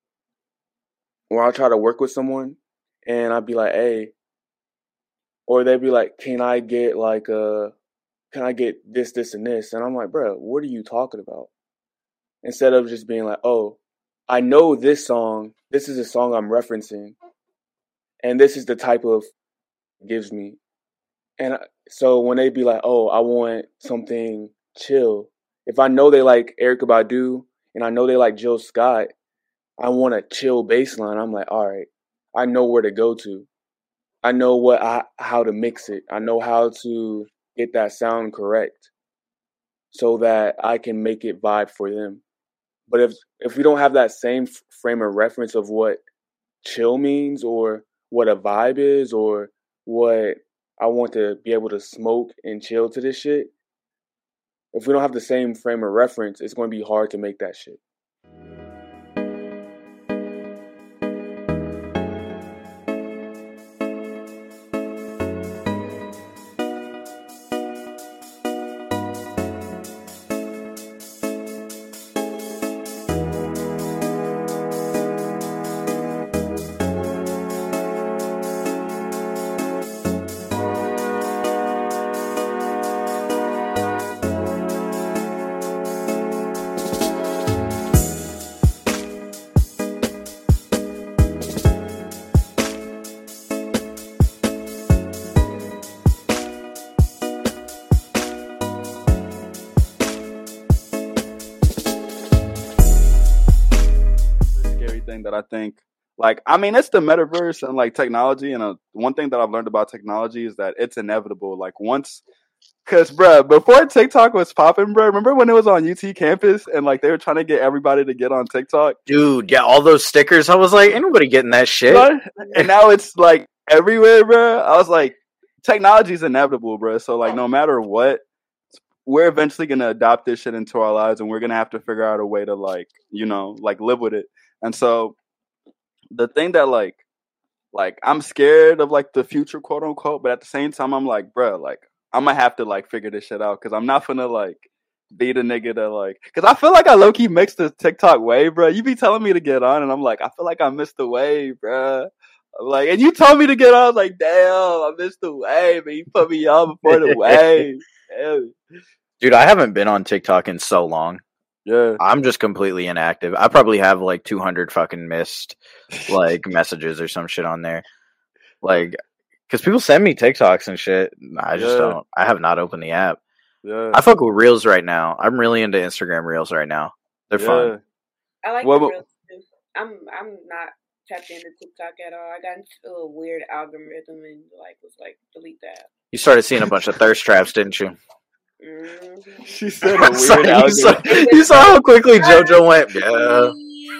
I try to work with someone and I'd be like, hey, or they'd be like, can I get this, this, and this? And I'm like, bro, what are you talking about? Instead of just being like, oh, I know this song. This is a song I'm referencing. And this is the type of it gives me. And so when they be like, oh, I want something chill. If I know they like Erykah Badu and I know they like Jill Scott, I want a chill bass line. I'm like, all right, I know where to go to. I know how to mix it. I know how to get that sound correct so that I can make it vibe for them. But if we don't have that same frame of reference of what chill means or what a vibe is or what I want to be able to smoke and chill to this shit. If we don't have the same frame of reference, it's going to be hard to make that shit. That I think, like, I mean, it's the metaverse and like technology, and one thing that I've learned about technology is that it's inevitable. Like once, because bro, before TikTok was popping, bro, remember when it was on UT campus and like they were trying to get everybody to get on TikTok? Dude, yeah, all those stickers. I was like, ain't nobody getting that shit. And now it's like everywhere, bro. I was like, technology is inevitable, bro. So like, no matter what, we're eventually gonna adopt this shit into our lives, and we're gonna have to figure out a way to like, you know, like live with it. And so the thing that like I'm scared of like the future, quote unquote, but at the same time I'm like, bro, like I'm gonna have to like figure this shit out because I'm not gonna like be the nigga that like, because I feel like I low key mixed the TikTok wave, bro. You be telling me to get on, and I'm like, I feel like I missed the wave, bro. I'm like, and you told me to get on, I was like, damn, I missed the wave, and you put me on before the wave. Damn. Dude, I haven't been on TikTok in so long. Yeah, I'm just completely inactive. I probably have like 200 fucking missed like messages or some shit on there. Like, because people send me TikToks and shit. I just don't. I have not opened the app. Yeah, I fuck with Reels right now. I'm really into Instagram Reels right now. They're fun. I like the Reels too. I'm not tapped into TikTok at all. I got into a weird algorithm and like was like, delete that. You started seeing a bunch of thirst traps, didn't you? Mm-hmm. She said a weird algorithm. You saw how quickly JoJo went. Yeah.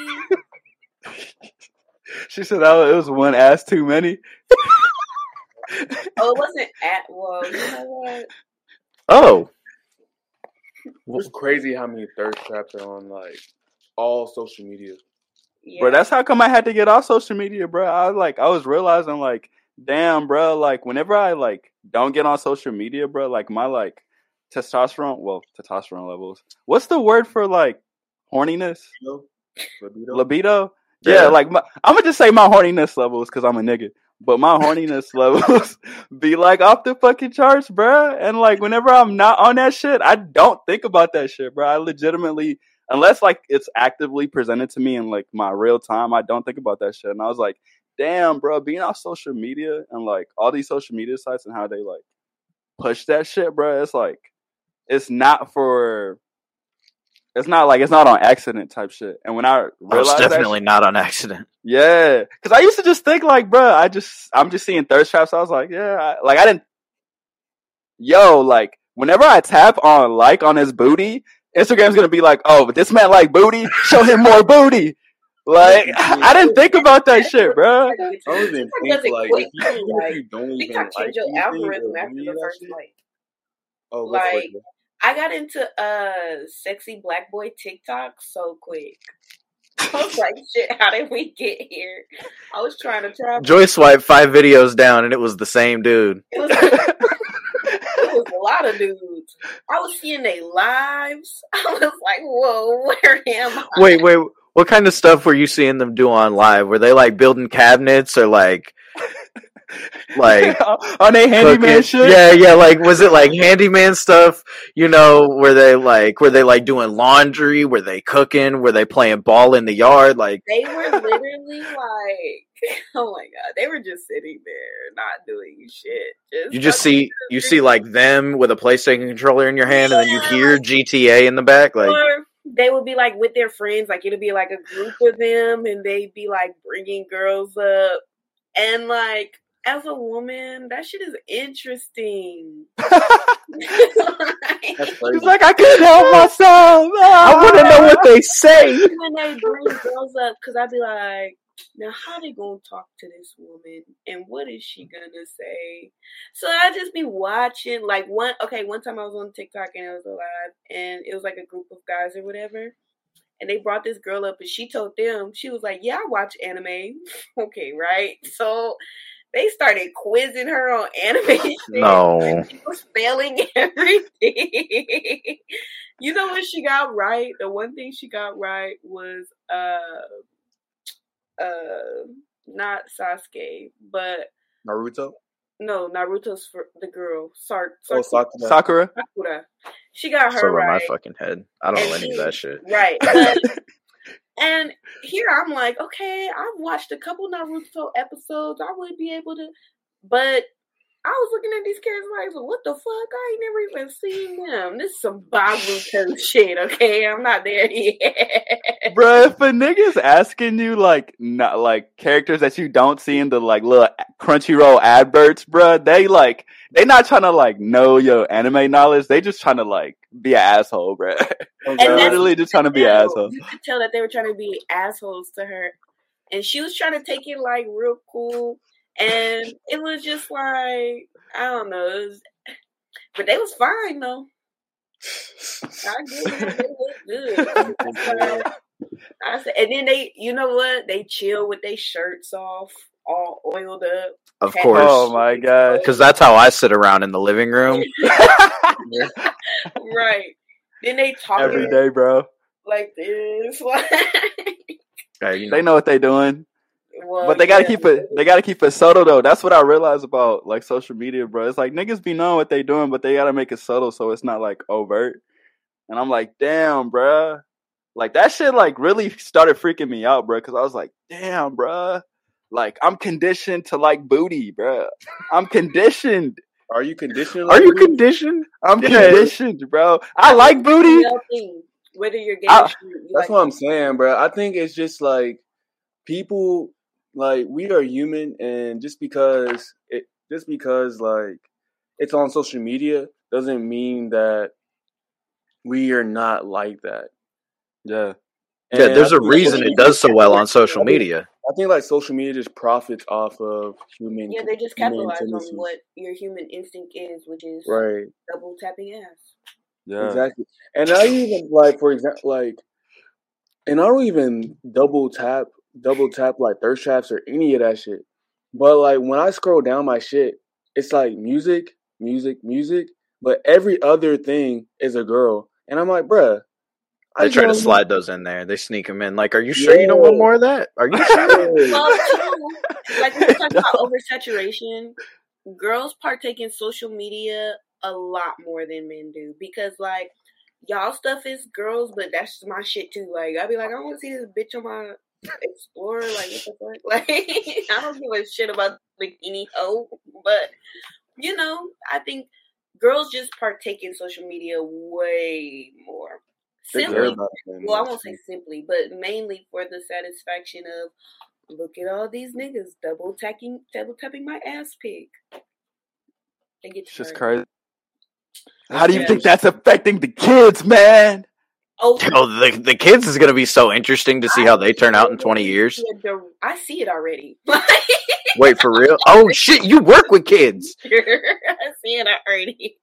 She said, "Oh, it was one ass too many." Oh, it wasn't at. Well, you know what? Oh, it's crazy how many thirst traps are on like all social media. Yeah. Bro, that's how come I had to get off social media, bro. I was realizing like, damn, bro, like whenever I like don't get on social media, bro, like my like testosterone levels. What's the word for like horniness? Libido? Yeah, like I'm gonna just say my horniness levels because I'm a nigga. But my horniness levels be like off the fucking charts, bro. And like whenever I'm not on that shit, I don't think about that shit, bro. I legitimately, unless like it's actively presented to me in like my real time, I don't think about that shit. And I was like, damn, bro, being on social media and like all these social media sites and how they like push that shit, bro. It's like it's not on accident type shit. And when I realized it's definitely not on accident. Yeah, because I used to just think like, bro, I'm just seeing thirst traps. I was like, yeah, like whenever I tap on like on his booty, Instagram's gonna be like, oh, but this man like booty, show him more booty. Like I didn't think about that shit, bro. I don't even think like if you don't even like change your algorithm after the first like. Oh, like I got into sexy black boy TikTok so quick. I was like, shit, how did we get here? I was trying to try. Joy swiped 5 videos down and it was the same dude. It was a lot of dudes. I was seeing their lives. I was like, whoa, where am I? Wait, what kind of stuff were you seeing them do on live? Were they like building cabinets or like on a handyman shit? Yeah, like was it like handyman stuff? You know, were they like doing laundry? Were they cooking? Were they playing ball in the yard? Like they were literally like, oh my god, they were just sitting there not doing shit. You see like them with a PlayStation controller in your hand, and then you hear GTA in the back, like. Or they would be like with their friends, like it'd be like a group of them, and they'd be like bringing girls up, and like. As a woman, that shit is interesting. She's like, I couldn't help myself. I want to know what they say. When they bring girls up, because I'd be like, now how they gonna talk to this woman and what is she gonna say? So I just be watching like one time I was on TikTok and I was live and it was like a group of guys or whatever. And they brought this girl up and she told them, she was like, yeah, I watch anime. Okay, right? So they started quizzing her on anime. No. She was failing everything. You know what she got right? The one thing she got right was not Sasuke, but Naruto. No, Naruto's for the girl. Sakura. She got her so right. my fucking head. I don't know any of that shit. Right. But, and here I'm like, okay, I've watched a couple Naruto episodes. I would be able to, but I was looking at these characters like, what the fuck? I ain't never even seen them. This is some Boruto shit, okay? I'm not there yet. Bro, if a nigga's asking you, like, not like characters that you don't see in the, like, little Crunchyroll adverts, bro, they not trying to, like, know your anime knowledge. They just trying to, like, be an asshole, bro. They're literally just trying to be an asshole. You could tell that they were trying to be assholes to her. And she was trying to take it, like, real cool. And it was just like, I don't know. But they was fine, though. I get it. They look good. I said, and then they, you know what? They chill with their shirts off, all oiled up. Of course. Oh, my God. Because that's how I sit around in the living room. Right. Then they talk every day, bro. Like this. They know what they doing. Well, but they gotta keep it. They gotta keep it subtle though. That's what I realized about like social media, bro. It's like niggas be knowing what they doing, but they gotta make it subtle so it's not like overt. And I'm like, damn, bro. Like that shit like really started freaking me out, bro. Because I was like, damn, bro. Like I'm conditioned to like booty, bro. I'm conditioned. Are you conditioned? Are you conditioned? I'm conditioned, bro. I like booty. Whether you're gay, that's like what I'm saying, bro. I think it's just like people. Like we are human, and just because like it's on social media doesn't mean that we are not like that. Yeah, yeah. There's a reason it does so well on social media. I think like social media just profits off of human. Yeah, they just capitalize on what your human instinct is, which is right. Double tapping ass. Yeah, exactly. And I even like, for example, and I don't even double tap like thirst traps or any of that shit. But like when I scroll down my shit, it's like music, but every other thing is a girl. And I'm like, bruh. They try to slide those in there. They sneak them in. Like, are you sure you don't want more of that? Are you sure? Well, like when we talk about oversaturation, girls partake in social media a lot more than men do. Because like y'all stuff is girls, but that's my shit too. Like I'll be like, I don't want to see this bitch on my Explorer, like what the fuck? Like I don't give a shit about bikini hoe, but you know, I think girls just partake in social media way more. Simply, well, I won't say simply, but mainly for the satisfaction of look at all these niggas double tapping my ass pic. It's just crazy. How do you think that's affecting the kids, man? Oh, the kids is gonna be so interesting to see how they turn out in 20 years. I see it already. Wait, for real? Oh shit, you work with kids. I see it already.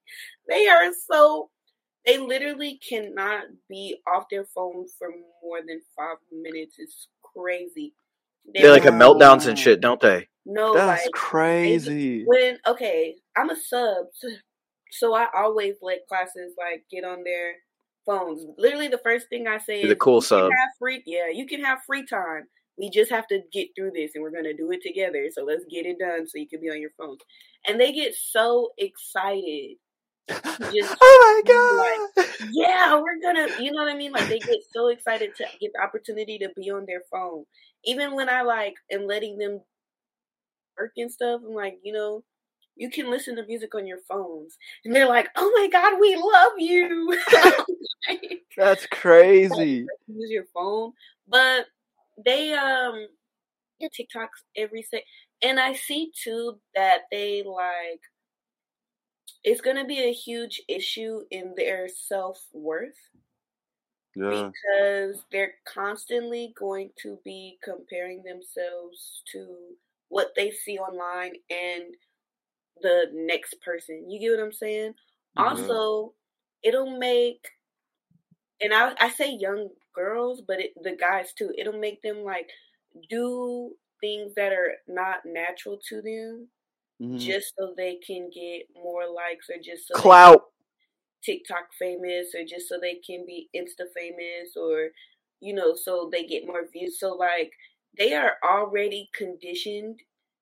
They literally cannot be off their phones for more than 5 minutes. It's crazy. They like have meltdowns and shit, don't they? No, that's like, crazy. I'm a sub, so I always let classes like get on their phones. Literally, the first thing I say is, the cool sub. You can have free time. We just have to get through this, and we're gonna do it together. So let's get it done, so you can be on your phone. And they get so excited. Oh my god! Like, yeah, we're gonna. You know what I mean? Like they get so excited to get the opportunity to be on their phone. Even when I like am letting them work and stuff, I'm like, you know, you can listen to music on your phones. And they're like, oh my God, we love you. That's crazy. Use your phone. But they get TikToks every second. And I see too that they like, it's going to be a huge issue in their self-worth. because they're constantly going to be comparing themselves to what they see online and the next person. You get what I'm saying? Also, it'll make, and I say young girls, but the guys too, it'll make them like do things that are not natural to them just so they can get more likes, or just so clout, TikTok famous, or just so they can be Insta famous, or so they get more views. So like they are already conditioned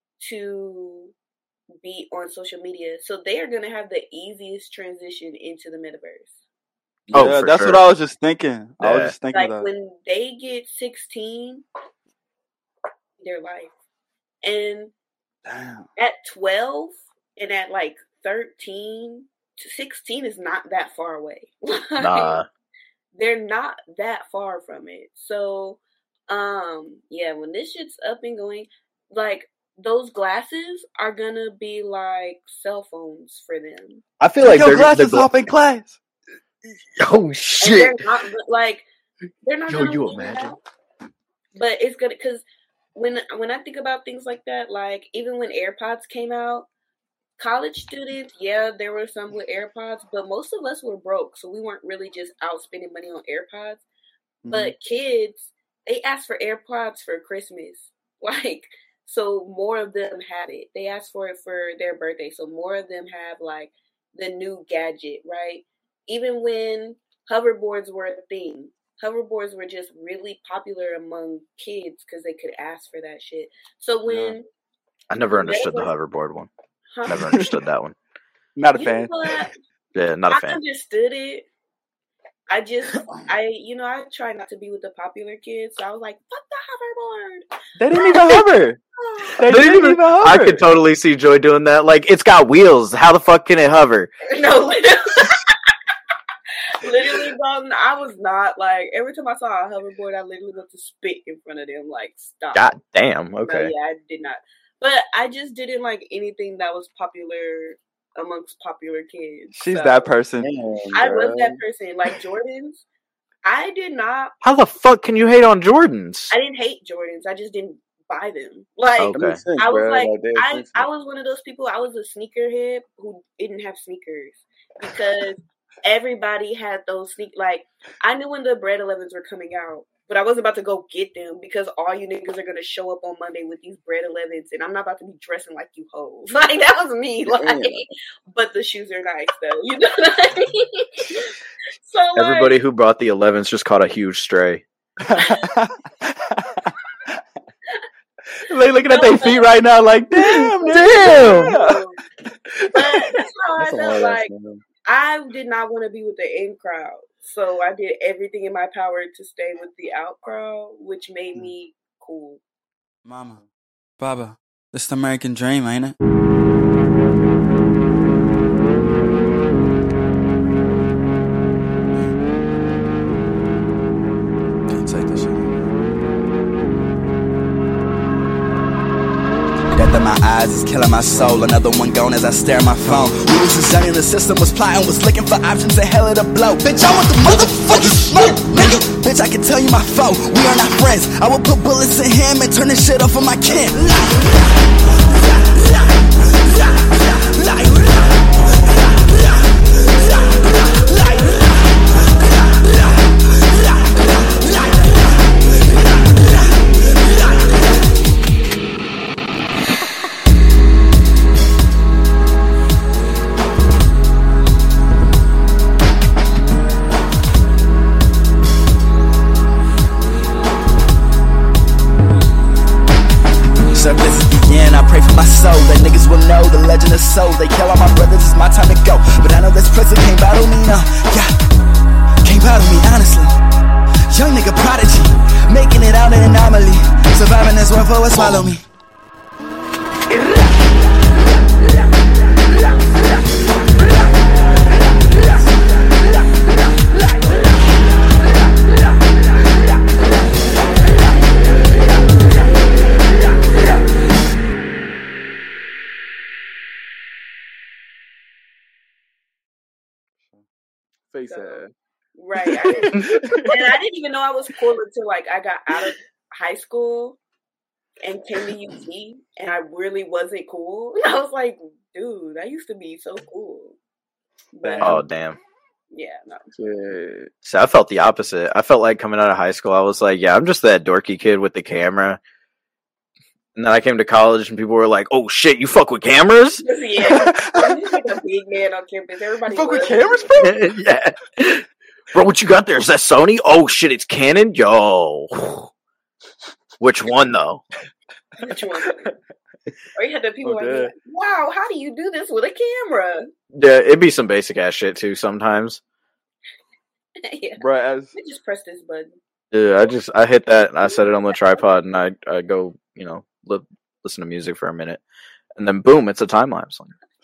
to be on social media, so they are gonna have the easiest transition into the metaverse. Yeah, that's what I was just thinking. I was just thinking like when they get 16, their life, and at 12 and at like 13 to 16 is not that far away. They're not that far from it. So when this shit's up and going, like those glasses are gonna be like cell phones for them. I feel like your glasses off in class. Oh shit! And they're not. Yo, you imagine? But it's gonna, because when I think about things like that, like even when AirPods came out, college students, there were some with AirPods, but most of us were broke, so we weren't really just out spending money on AirPods. But kids, they asked for AirPods for Christmas, like. So more of them had it. They asked for it for their birthday. So more of them have like the new gadget, right? Even when hoverboards were a thing, hoverboards were just really popular among kids because they could ask for that shit. So when I never understood the hoverboard one. Never understood that one. Not a fan. Yeah, not a fan. I understood it. I try not to be with the popular kids. So I was like, fuck the hoverboard. They didn't even hover. They didn't even hover. I could totally see Joy doing that. Like, it's got wheels. How the fuck can it hover? No, literally, I was not like, every time I saw a hoverboard, I literally wanted to spit in front of them. Like, stop. God damn. Okay. No, I did not. But I just didn't like anything that was popular amongst popular kids. She's that person. I was that person. Like Jordans, I did not. How the fuck can you hate on Jordans? I didn't hate Jordans. I just didn't buy them. Like I was one of those people. I was a sneakerhead who didn't have sneakers because everybody had those Like I knew when the Bread 11s were coming out, but I wasn't about to go get them because all you niggas are gonna show up on Monday with these Bread 11s, and I'm not about to be dressing like you hoes. Like that was me. Like, but the shoes are nice though. You know what I mean? So everybody who brought the 11s just caught a huge stray. Like looking at their feet right now, like damn. But that's how I know. Like I did not want to be with the in crowd. So I did everything in my power to stay with the out crowd, which made me cool. Mama, Baba, it's the American dream, ain't it? Can't take this shit. Death in my eyes is killing my soul. Another one gone as I stare at my phone. We was just young and the system was plotting, was looking for options and hell of the blow. Bitch, I want the motherfucking smoke, nigga. Bitch, I can tell you my foe. We are not friends. I will put bullets in him and turn this shit off for my kin. That niggas will know the legend of soul. They kill all my brothers, it's my time to go. But I know this prison can't battle me, no. Yeah, can't battle me, honestly. Young nigga prodigy, making it out an anomaly. Surviving this world for what swallow me. So, Right. And I didn't even know I was cool until like I got out of high school and came to UT, and I really wasn't cool. I was like, dude, I used to be so cool. But, oh damn. Yeah, no. Yeah. So I felt the opposite. I felt like coming out of high school, I was like, yeah, I'm just that dorky kid with the camera. And then I came to college and people were like, oh shit, you fuck with cameras? Yeah. I'm just like a big man on campus. Everybody fuck with cameras, bro? Yeah. Bro, what you got there? Is that Sony? Oh shit, it's Canon? Yo. Which one though? Which one? Or you had the people like, wow, how do you do this with a camera? Yeah, it'd be some basic ass shit too sometimes. Yeah. Bro, I just press this button. Yeah, I hit that and I set it on the tripod and I go, listen to music for a minute. And then boom, it's a time lapse.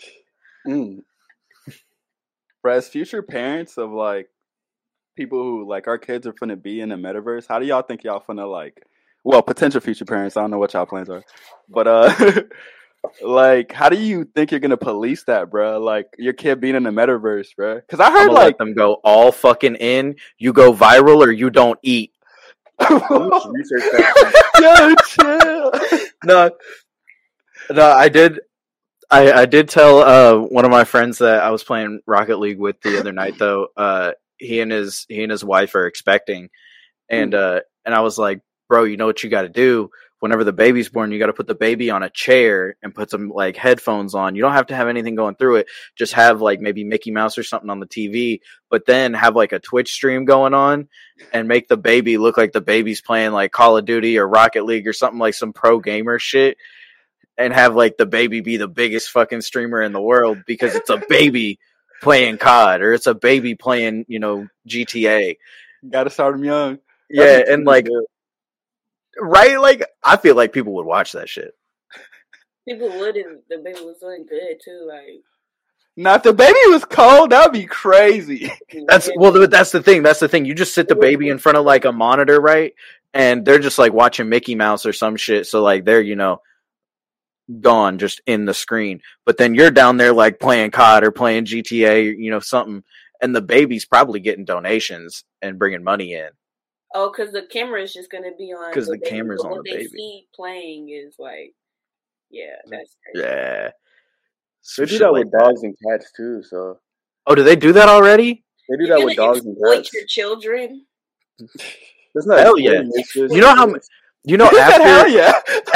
Bro, as future parents of like people who like our kids are finna be in the metaverse, how do y'all think y'all finna like, well, potential future parents, I don't know what y'all plans are, but like, how do you think you're gonna police that, bro? Like your kid being in the metaverse, bro? Because I heard like let them go all fucking in. You go viral or you don't eat. Research that. Yo, chill. No, I did. I did tell one of my friends that I was playing Rocket League with the other night. Though he and his wife are expecting, and I was like, bro, you know what you got to do? Whenever the baby's born, you got to put the baby on a chair and put some like headphones on. You don't have to have anything going through it. Just have like maybe Mickey Mouse or something on the TV, but then have like a Twitch stream going on and make the baby look like the baby's playing like Call of Duty or Rocket League or something like some pro gamer shit, and have like the baby be the biggest fucking streamer in the world because it's a baby playing COD or it's a baby playing, GTA. Gotta start them young. Yeah, and like, right? Like, I feel like people would watch that shit. People would if the baby was doing good too. Like, now if the baby was cold, that'd be crazy. That's the thing. That's the thing. You just sit the baby in front of like a monitor, right? And they're just like watching Mickey Mouse or some shit. So like they're gone just in the screen. But then you're down there like playing COD or playing GTA, something, and the baby's probably getting donations and bringing money in. Oh, because the camera is just going to be on. Because the camera's on the baby. What they see playing is like, yeah, that's crazy. Yeah. They do that with dogs and cats too. So. Oh, do they do that already? They do that with dogs and cats. Your children. That's not hell yeah. You know how? After hell yeah.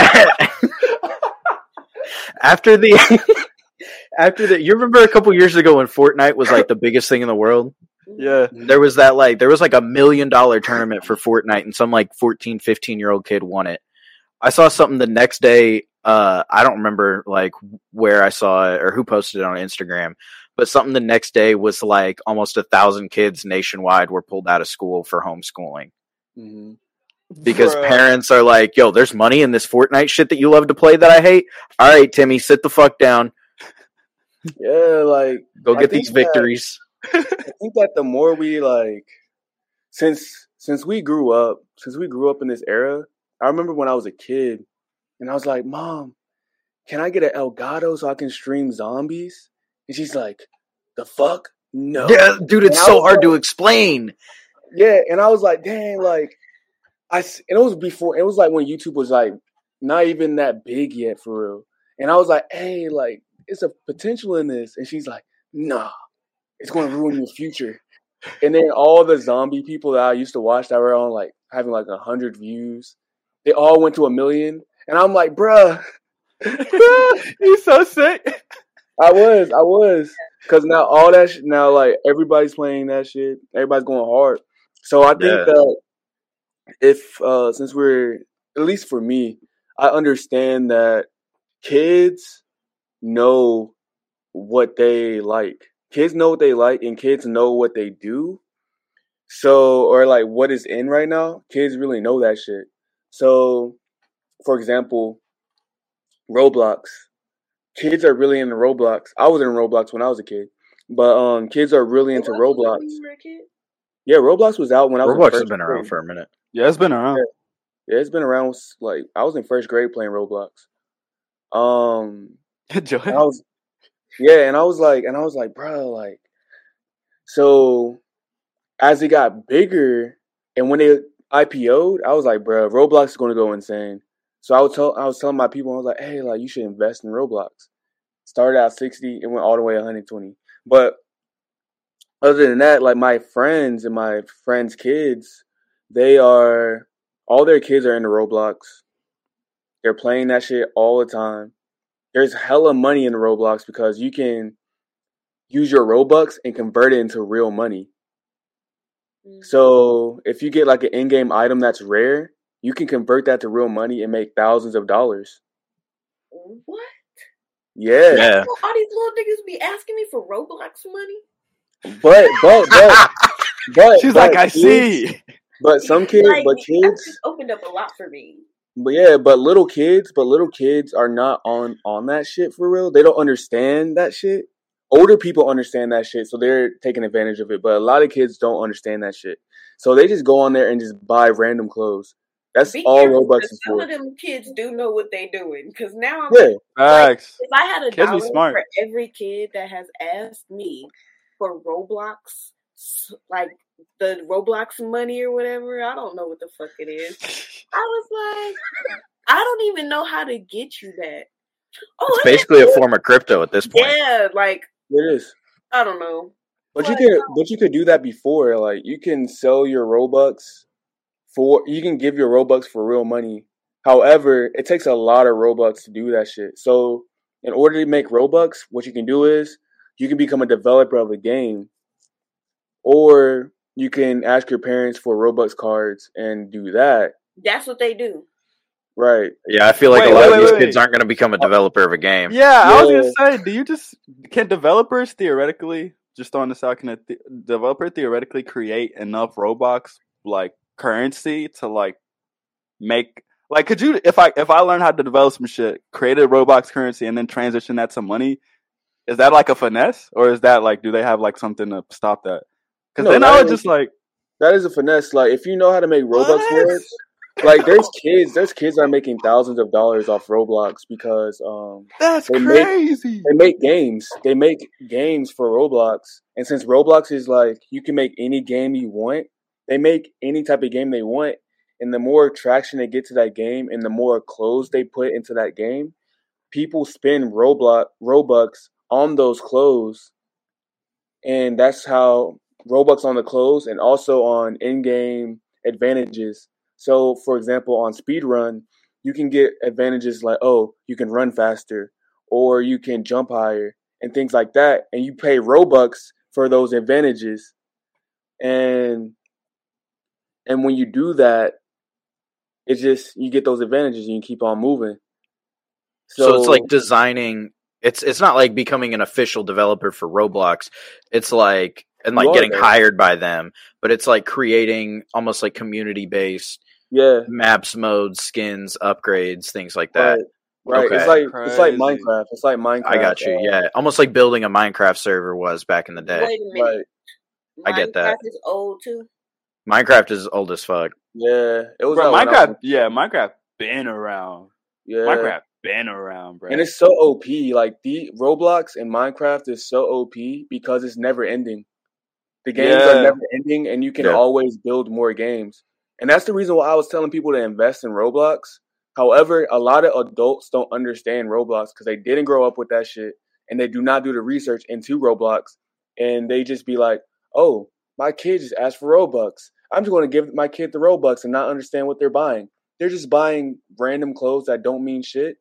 after the, you remember a couple years ago when Fortnite was like the biggest thing in the world? Yeah. There was like $1 million tournament for Fortnite and some like 14, 15-year-old kid won it. I saw something the next day. I don't remember like where I saw it or who posted it on Instagram, but something the next day was like almost 1,000 kids nationwide were pulled out of school for homeschooling. Mm-hmm. Because parents are like, yo, there's money in this Fortnite shit that you love to play that I hate. All right, Timmy, sit the fuck down. Yeah, like go get these victories. I think that the more we like, since we grew up in this era, I remember when I was a kid and I was like, Mom, can I get an Elgato so I can stream zombies? And she's like, the fuck? No. Yeah, dude, it's so hard to explain. Yeah, and I was like, dang, like, and it was like when YouTube was like not even that big yet for real. And I was like, hey, like, it's a potential in this. And she's like, nah, it's going to ruin your future. And then all the zombie people that I used to watch that were on like having like 100 views, they all went to 1 million. And I'm like, bruh, you're so sick. I was. Because now all that now like everybody's playing that shit. Everybody's going hard. So I think that if since we're, at least for me, I understand that kids know what they like. Kids know what they like and kids know what they do. So, or like what is in right now, kids really know that shit. So, for example, Roblox. Kids are really into Roblox. I was in Roblox when I was a kid. But kids are really into Roblox. When you were a kid? Yeah, Roblox was out when I was in Roblox first has been grade. around for a minute. Yeah, it's been around. Yeah, it's been around. Like I was in first grade playing Roblox. Joy. And I was like, bro, like, so as it got bigger, and when they IPO'd, I was like, bro, Roblox is going to go insane. So I was telling my people, I was like, hey, like you should invest in Roblox. Started out 60, it went all the way 120. But other than that, like my friends and my friends' kids, all their kids are into Roblox. They're playing that shit all the time. There's hella money in Roblox because you can use your Robux and convert it into real money. So if you get like an in-game item that's rare, you can convert that to real money and make thousands of dollars. What? Yeah. All these little niggas be asking me for Roblox money. But she's like, I see. But some kids, like, but kids just opened up a lot for me. But yeah, but little kids are not on that shit for real. They don't understand that shit. Older people understand that shit, so they're taking advantage of it. But a lot of kids don't understand that shit, so they just go on there and just buy random clothes. That's all Robux is for. Some of them kids do know what they doing, because now I'm like, if I had $1 smart. for every kid that has asked me for Roblox, like the Roblox money or whatever, I don't know what the fuck it is. I was like, I don't even know how to get you that. Oh, it's basically a form of crypto at this point. Yeah, like it is. I don't know. But you could do that before. Like you can sell your Robux you can give your Robux for real money. However, it takes a lot of Robux to do that shit. So in order to make Robux, what you can do is you can become a developer of a game, or you can ask your parents for Robux cards and do that. That's what they do. Right. Yeah, I feel like a lot of these kids aren't going to become a developer of a game. Yeah, I was going to say, can developers theoretically, just throwing this out, can a developer theoretically create enough Robux, like, currency to, like, make, like, could you, if I learn how to develop some shit, create a Robux currency and then transition that to money, is that like a finesse? Or is that, like, do they have, like, something to stop that? Because then I would just, like... That is a finesse. Like, if you know how to make Robux words... Like there's kids that are making thousands of dollars off Roblox because that's crazy. They make games. They make games for Roblox, and since Roblox is like you can make any game you want, they make any type of game they want, and the more traction they get to that game, and the more clothes they put into that game, people spend Robux on those clothes, and that's how Robux on the clothes and also on in-game advantages. So, for example, on speedrun, you can get advantages like, oh, you can run faster, or you can jump higher, and things like that. And you pay Robux for those advantages. And when you do that, it's just, you get those advantages and you keep on moving. So it's like designing, it's not like becoming an official developer for Roblox. It's like, and like getting hired by them, but it's like creating almost like community-based maps, modes, skins, upgrades, things like that. Right. Okay. It's like Minecraft. It's like Minecraft. I got you. Yeah, almost like building a Minecraft server was back in the day. Wait a minute. Right. I get that. Minecraft is old too. Minecraft is old as fuck. Yeah, it was. Bro, Minecraft. Yeah, Minecraft been around. Yeah, Minecraft been around, bro. And it's so OP. Like the Roblox and Minecraft is so OP because it's never ending. The games are never ending, and you can always build more games. And that's the reason why I was telling people to invest in Roblox. However, a lot of adults don't understand Roblox because they didn't grow up with that shit, and they do not do the research into Roblox. And they just be like, oh, my kid just asked for Robux. I'm just going to give my kid the Robux and not understand what they're buying. They're just buying random clothes that don't mean shit.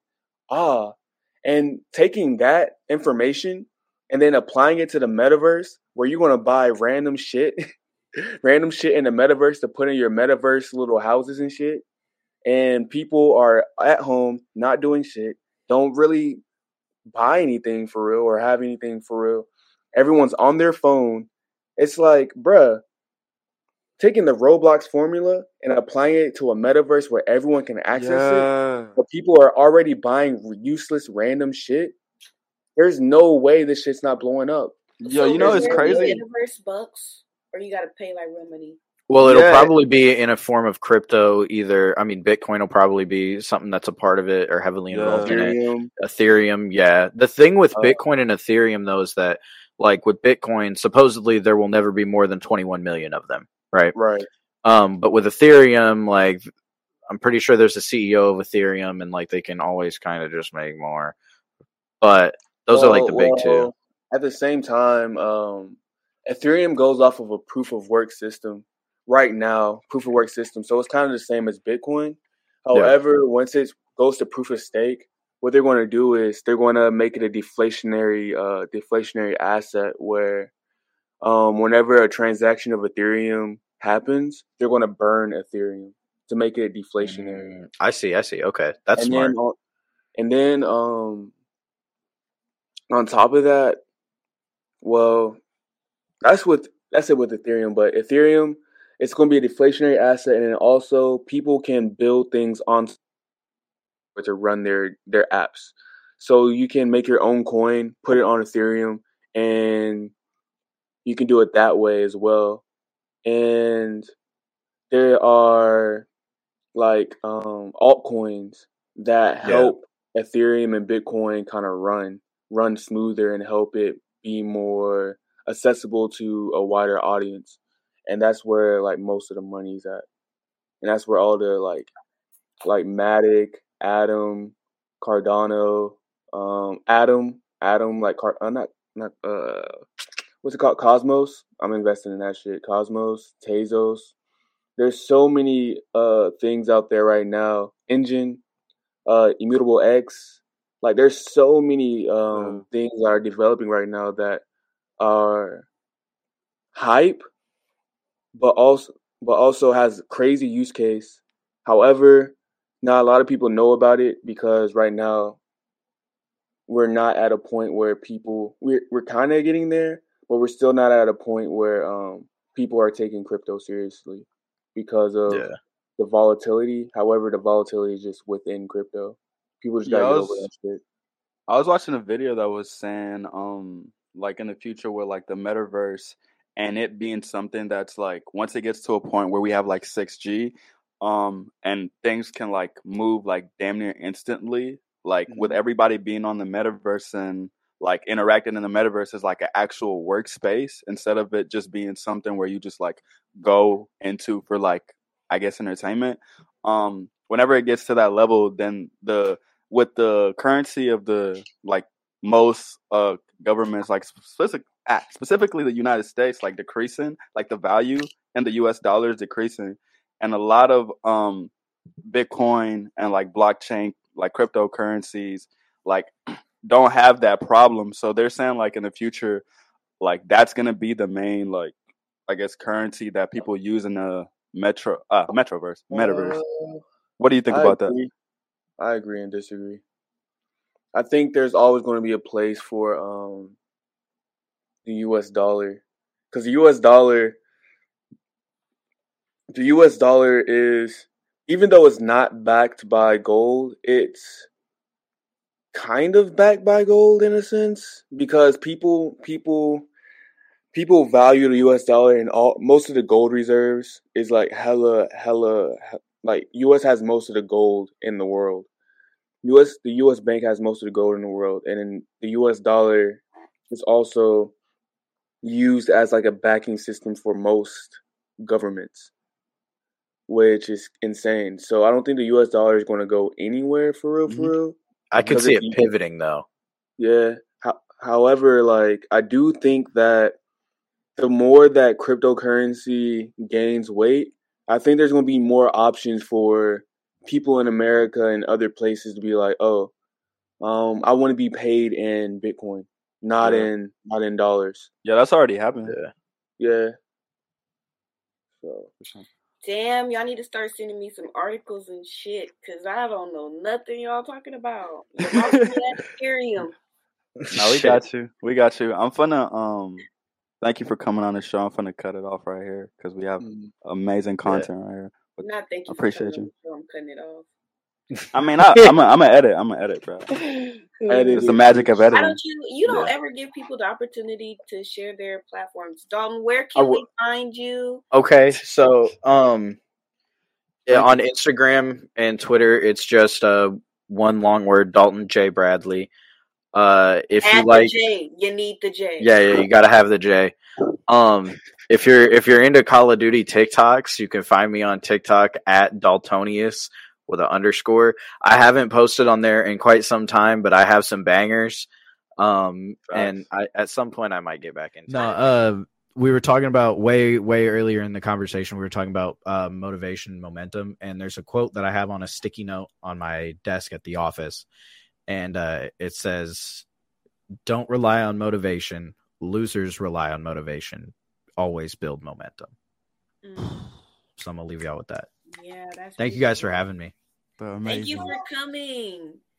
And taking that information and then applying it to the metaverse where you're going to buy random shit in the metaverse to put in your metaverse little houses and shit. And people are at home not doing shit, don't really buy anything for real or have anything for real. Everyone's on their phone. It's like, bruh, taking the Roblox formula and applying it to a metaverse where everyone can access it, where people are already buying useless random shit, there's no way this shit's not blowing up. Yo, you know it's crazy. Metaverse bucks, or you gotta pay like real money. Well, it'll probably be in a form of crypto. Either, I mean, Bitcoin will probably be something that's a part of it or heavily involved in it. Ethereum, yeah. The thing with Bitcoin and Ethereum, though, is that like with Bitcoin, supposedly there will never be more than 21 million of them, right? Right. But with Ethereum, like I'm pretty sure there's a CEO of Ethereum, and like they can always kind of just make more. But those are like the big two. At the same time, Ethereum goes off of a proof of work system right now, proof of work system. So it's kind of the same as Bitcoin. However, once it goes to proof of stake, what they're going to do is they're going to make it a deflationary asset where whenever a transaction of Ethereum happens, they're going to burn Ethereum to make it deflationary. I see. Okay, that's smart. And then on top of that, well, that's it with Ethereum. But Ethereum, it's going to be a deflationary asset, and then also people can build things on to run their apps. So you can make your own coin, put it on Ethereum, and you can do it that way as well. And there are like altcoins that help Ethereum and Bitcoin kind of run smoother and help it be more accessible to a wider audience. And that's where like most of the money's at. And that's where all the like Matic, Atom, Cardano, Atom, like what's it called? Cosmos. I'm investing in that shit. Cosmos, Tezos. There's so many things out there right now. Engine, Immutable X. Like there's so many things that are developing right now that are hype, but also has crazy use case. However, not a lot of people know about it because right now we're not at a point where we're kind of getting there, but we're still not at a point where people are taking crypto seriously because of the volatility. However, the volatility is just within crypto. People just gotta get over that shit. I was watching a video that was saying, like in the future with like the metaverse and it being something that's like once it gets to a point where we have like 6G, and things can like move like damn near instantly, like with everybody being on the metaverse and like interacting in the metaverse is like an actual workspace instead of it just being something where you just like go into for like, I guess, entertainment. Whenever it gets to that level, then with the currency of the like most governments, like specifically the United States, like decreasing, like the value and the US dollar is decreasing, and a lot of Bitcoin and like blockchain, like cryptocurrencies, like don't have that problem. So they're saying like in the future, like that's gonna be the main like I guess currency that people use in the metaverse. What do you think about that? I agree and disagree. I think there's always going to be a place for the US dollar, because the US dollar is, even though it's not backed by gold, it's kind of backed by gold in a sense, because people value the US dollar, and most of the gold reserves is like hella like US has most of the gold in the world. The US bank has most of the gold in the world, and then the US dollar is also used as like a backing system for most governments, which is insane. So I don't think the US dollar is going to go anywhere for real. I could see it pivoting though. Yeah. However, like I do think that the more that cryptocurrency gains weight, I think there's going to be more options for people in America and other places to be like, oh, I want to be paid in Bitcoin, not in dollars. Yeah, that's already happened. Yeah. So. Damn, y'all need to start sending me some articles and shit, because I don't know nothing y'all talking about. Ethereum. No, we got you. I'm finna thank you for coming on the show. I'm finna cut it off right here because we have amazing content right here. But not thank you. I appreciate you. I'm cutting it off. I mean, I'm gonna edit, bro. It's the magic of editing. Why don't you don't ever give people the opportunity to share their platforms? Dalton, where can we find you? Okay, so on Instagram and Twitter, it's just one long word, Dalton J. Bradley. If Add you like, the J. You need the J. Yeah, you gotta have the J. If you're into Call of Duty TikToks, you can find me on TikTok at Daltonius with an underscore. I haven't posted on there in quite some time, but I have some bangers. And at some point I might get back into it. We were talking about way earlier in the conversation. We were talking about motivation, momentum, and there's a quote that I have on a sticky note on my desk at the office, and it says, "Don't rely on motivation. Losers rely on motivation. Always build momentum." So I'm gonna leave y'all with that. Yeah, that's. Thank you guys for having me. Thank you for coming.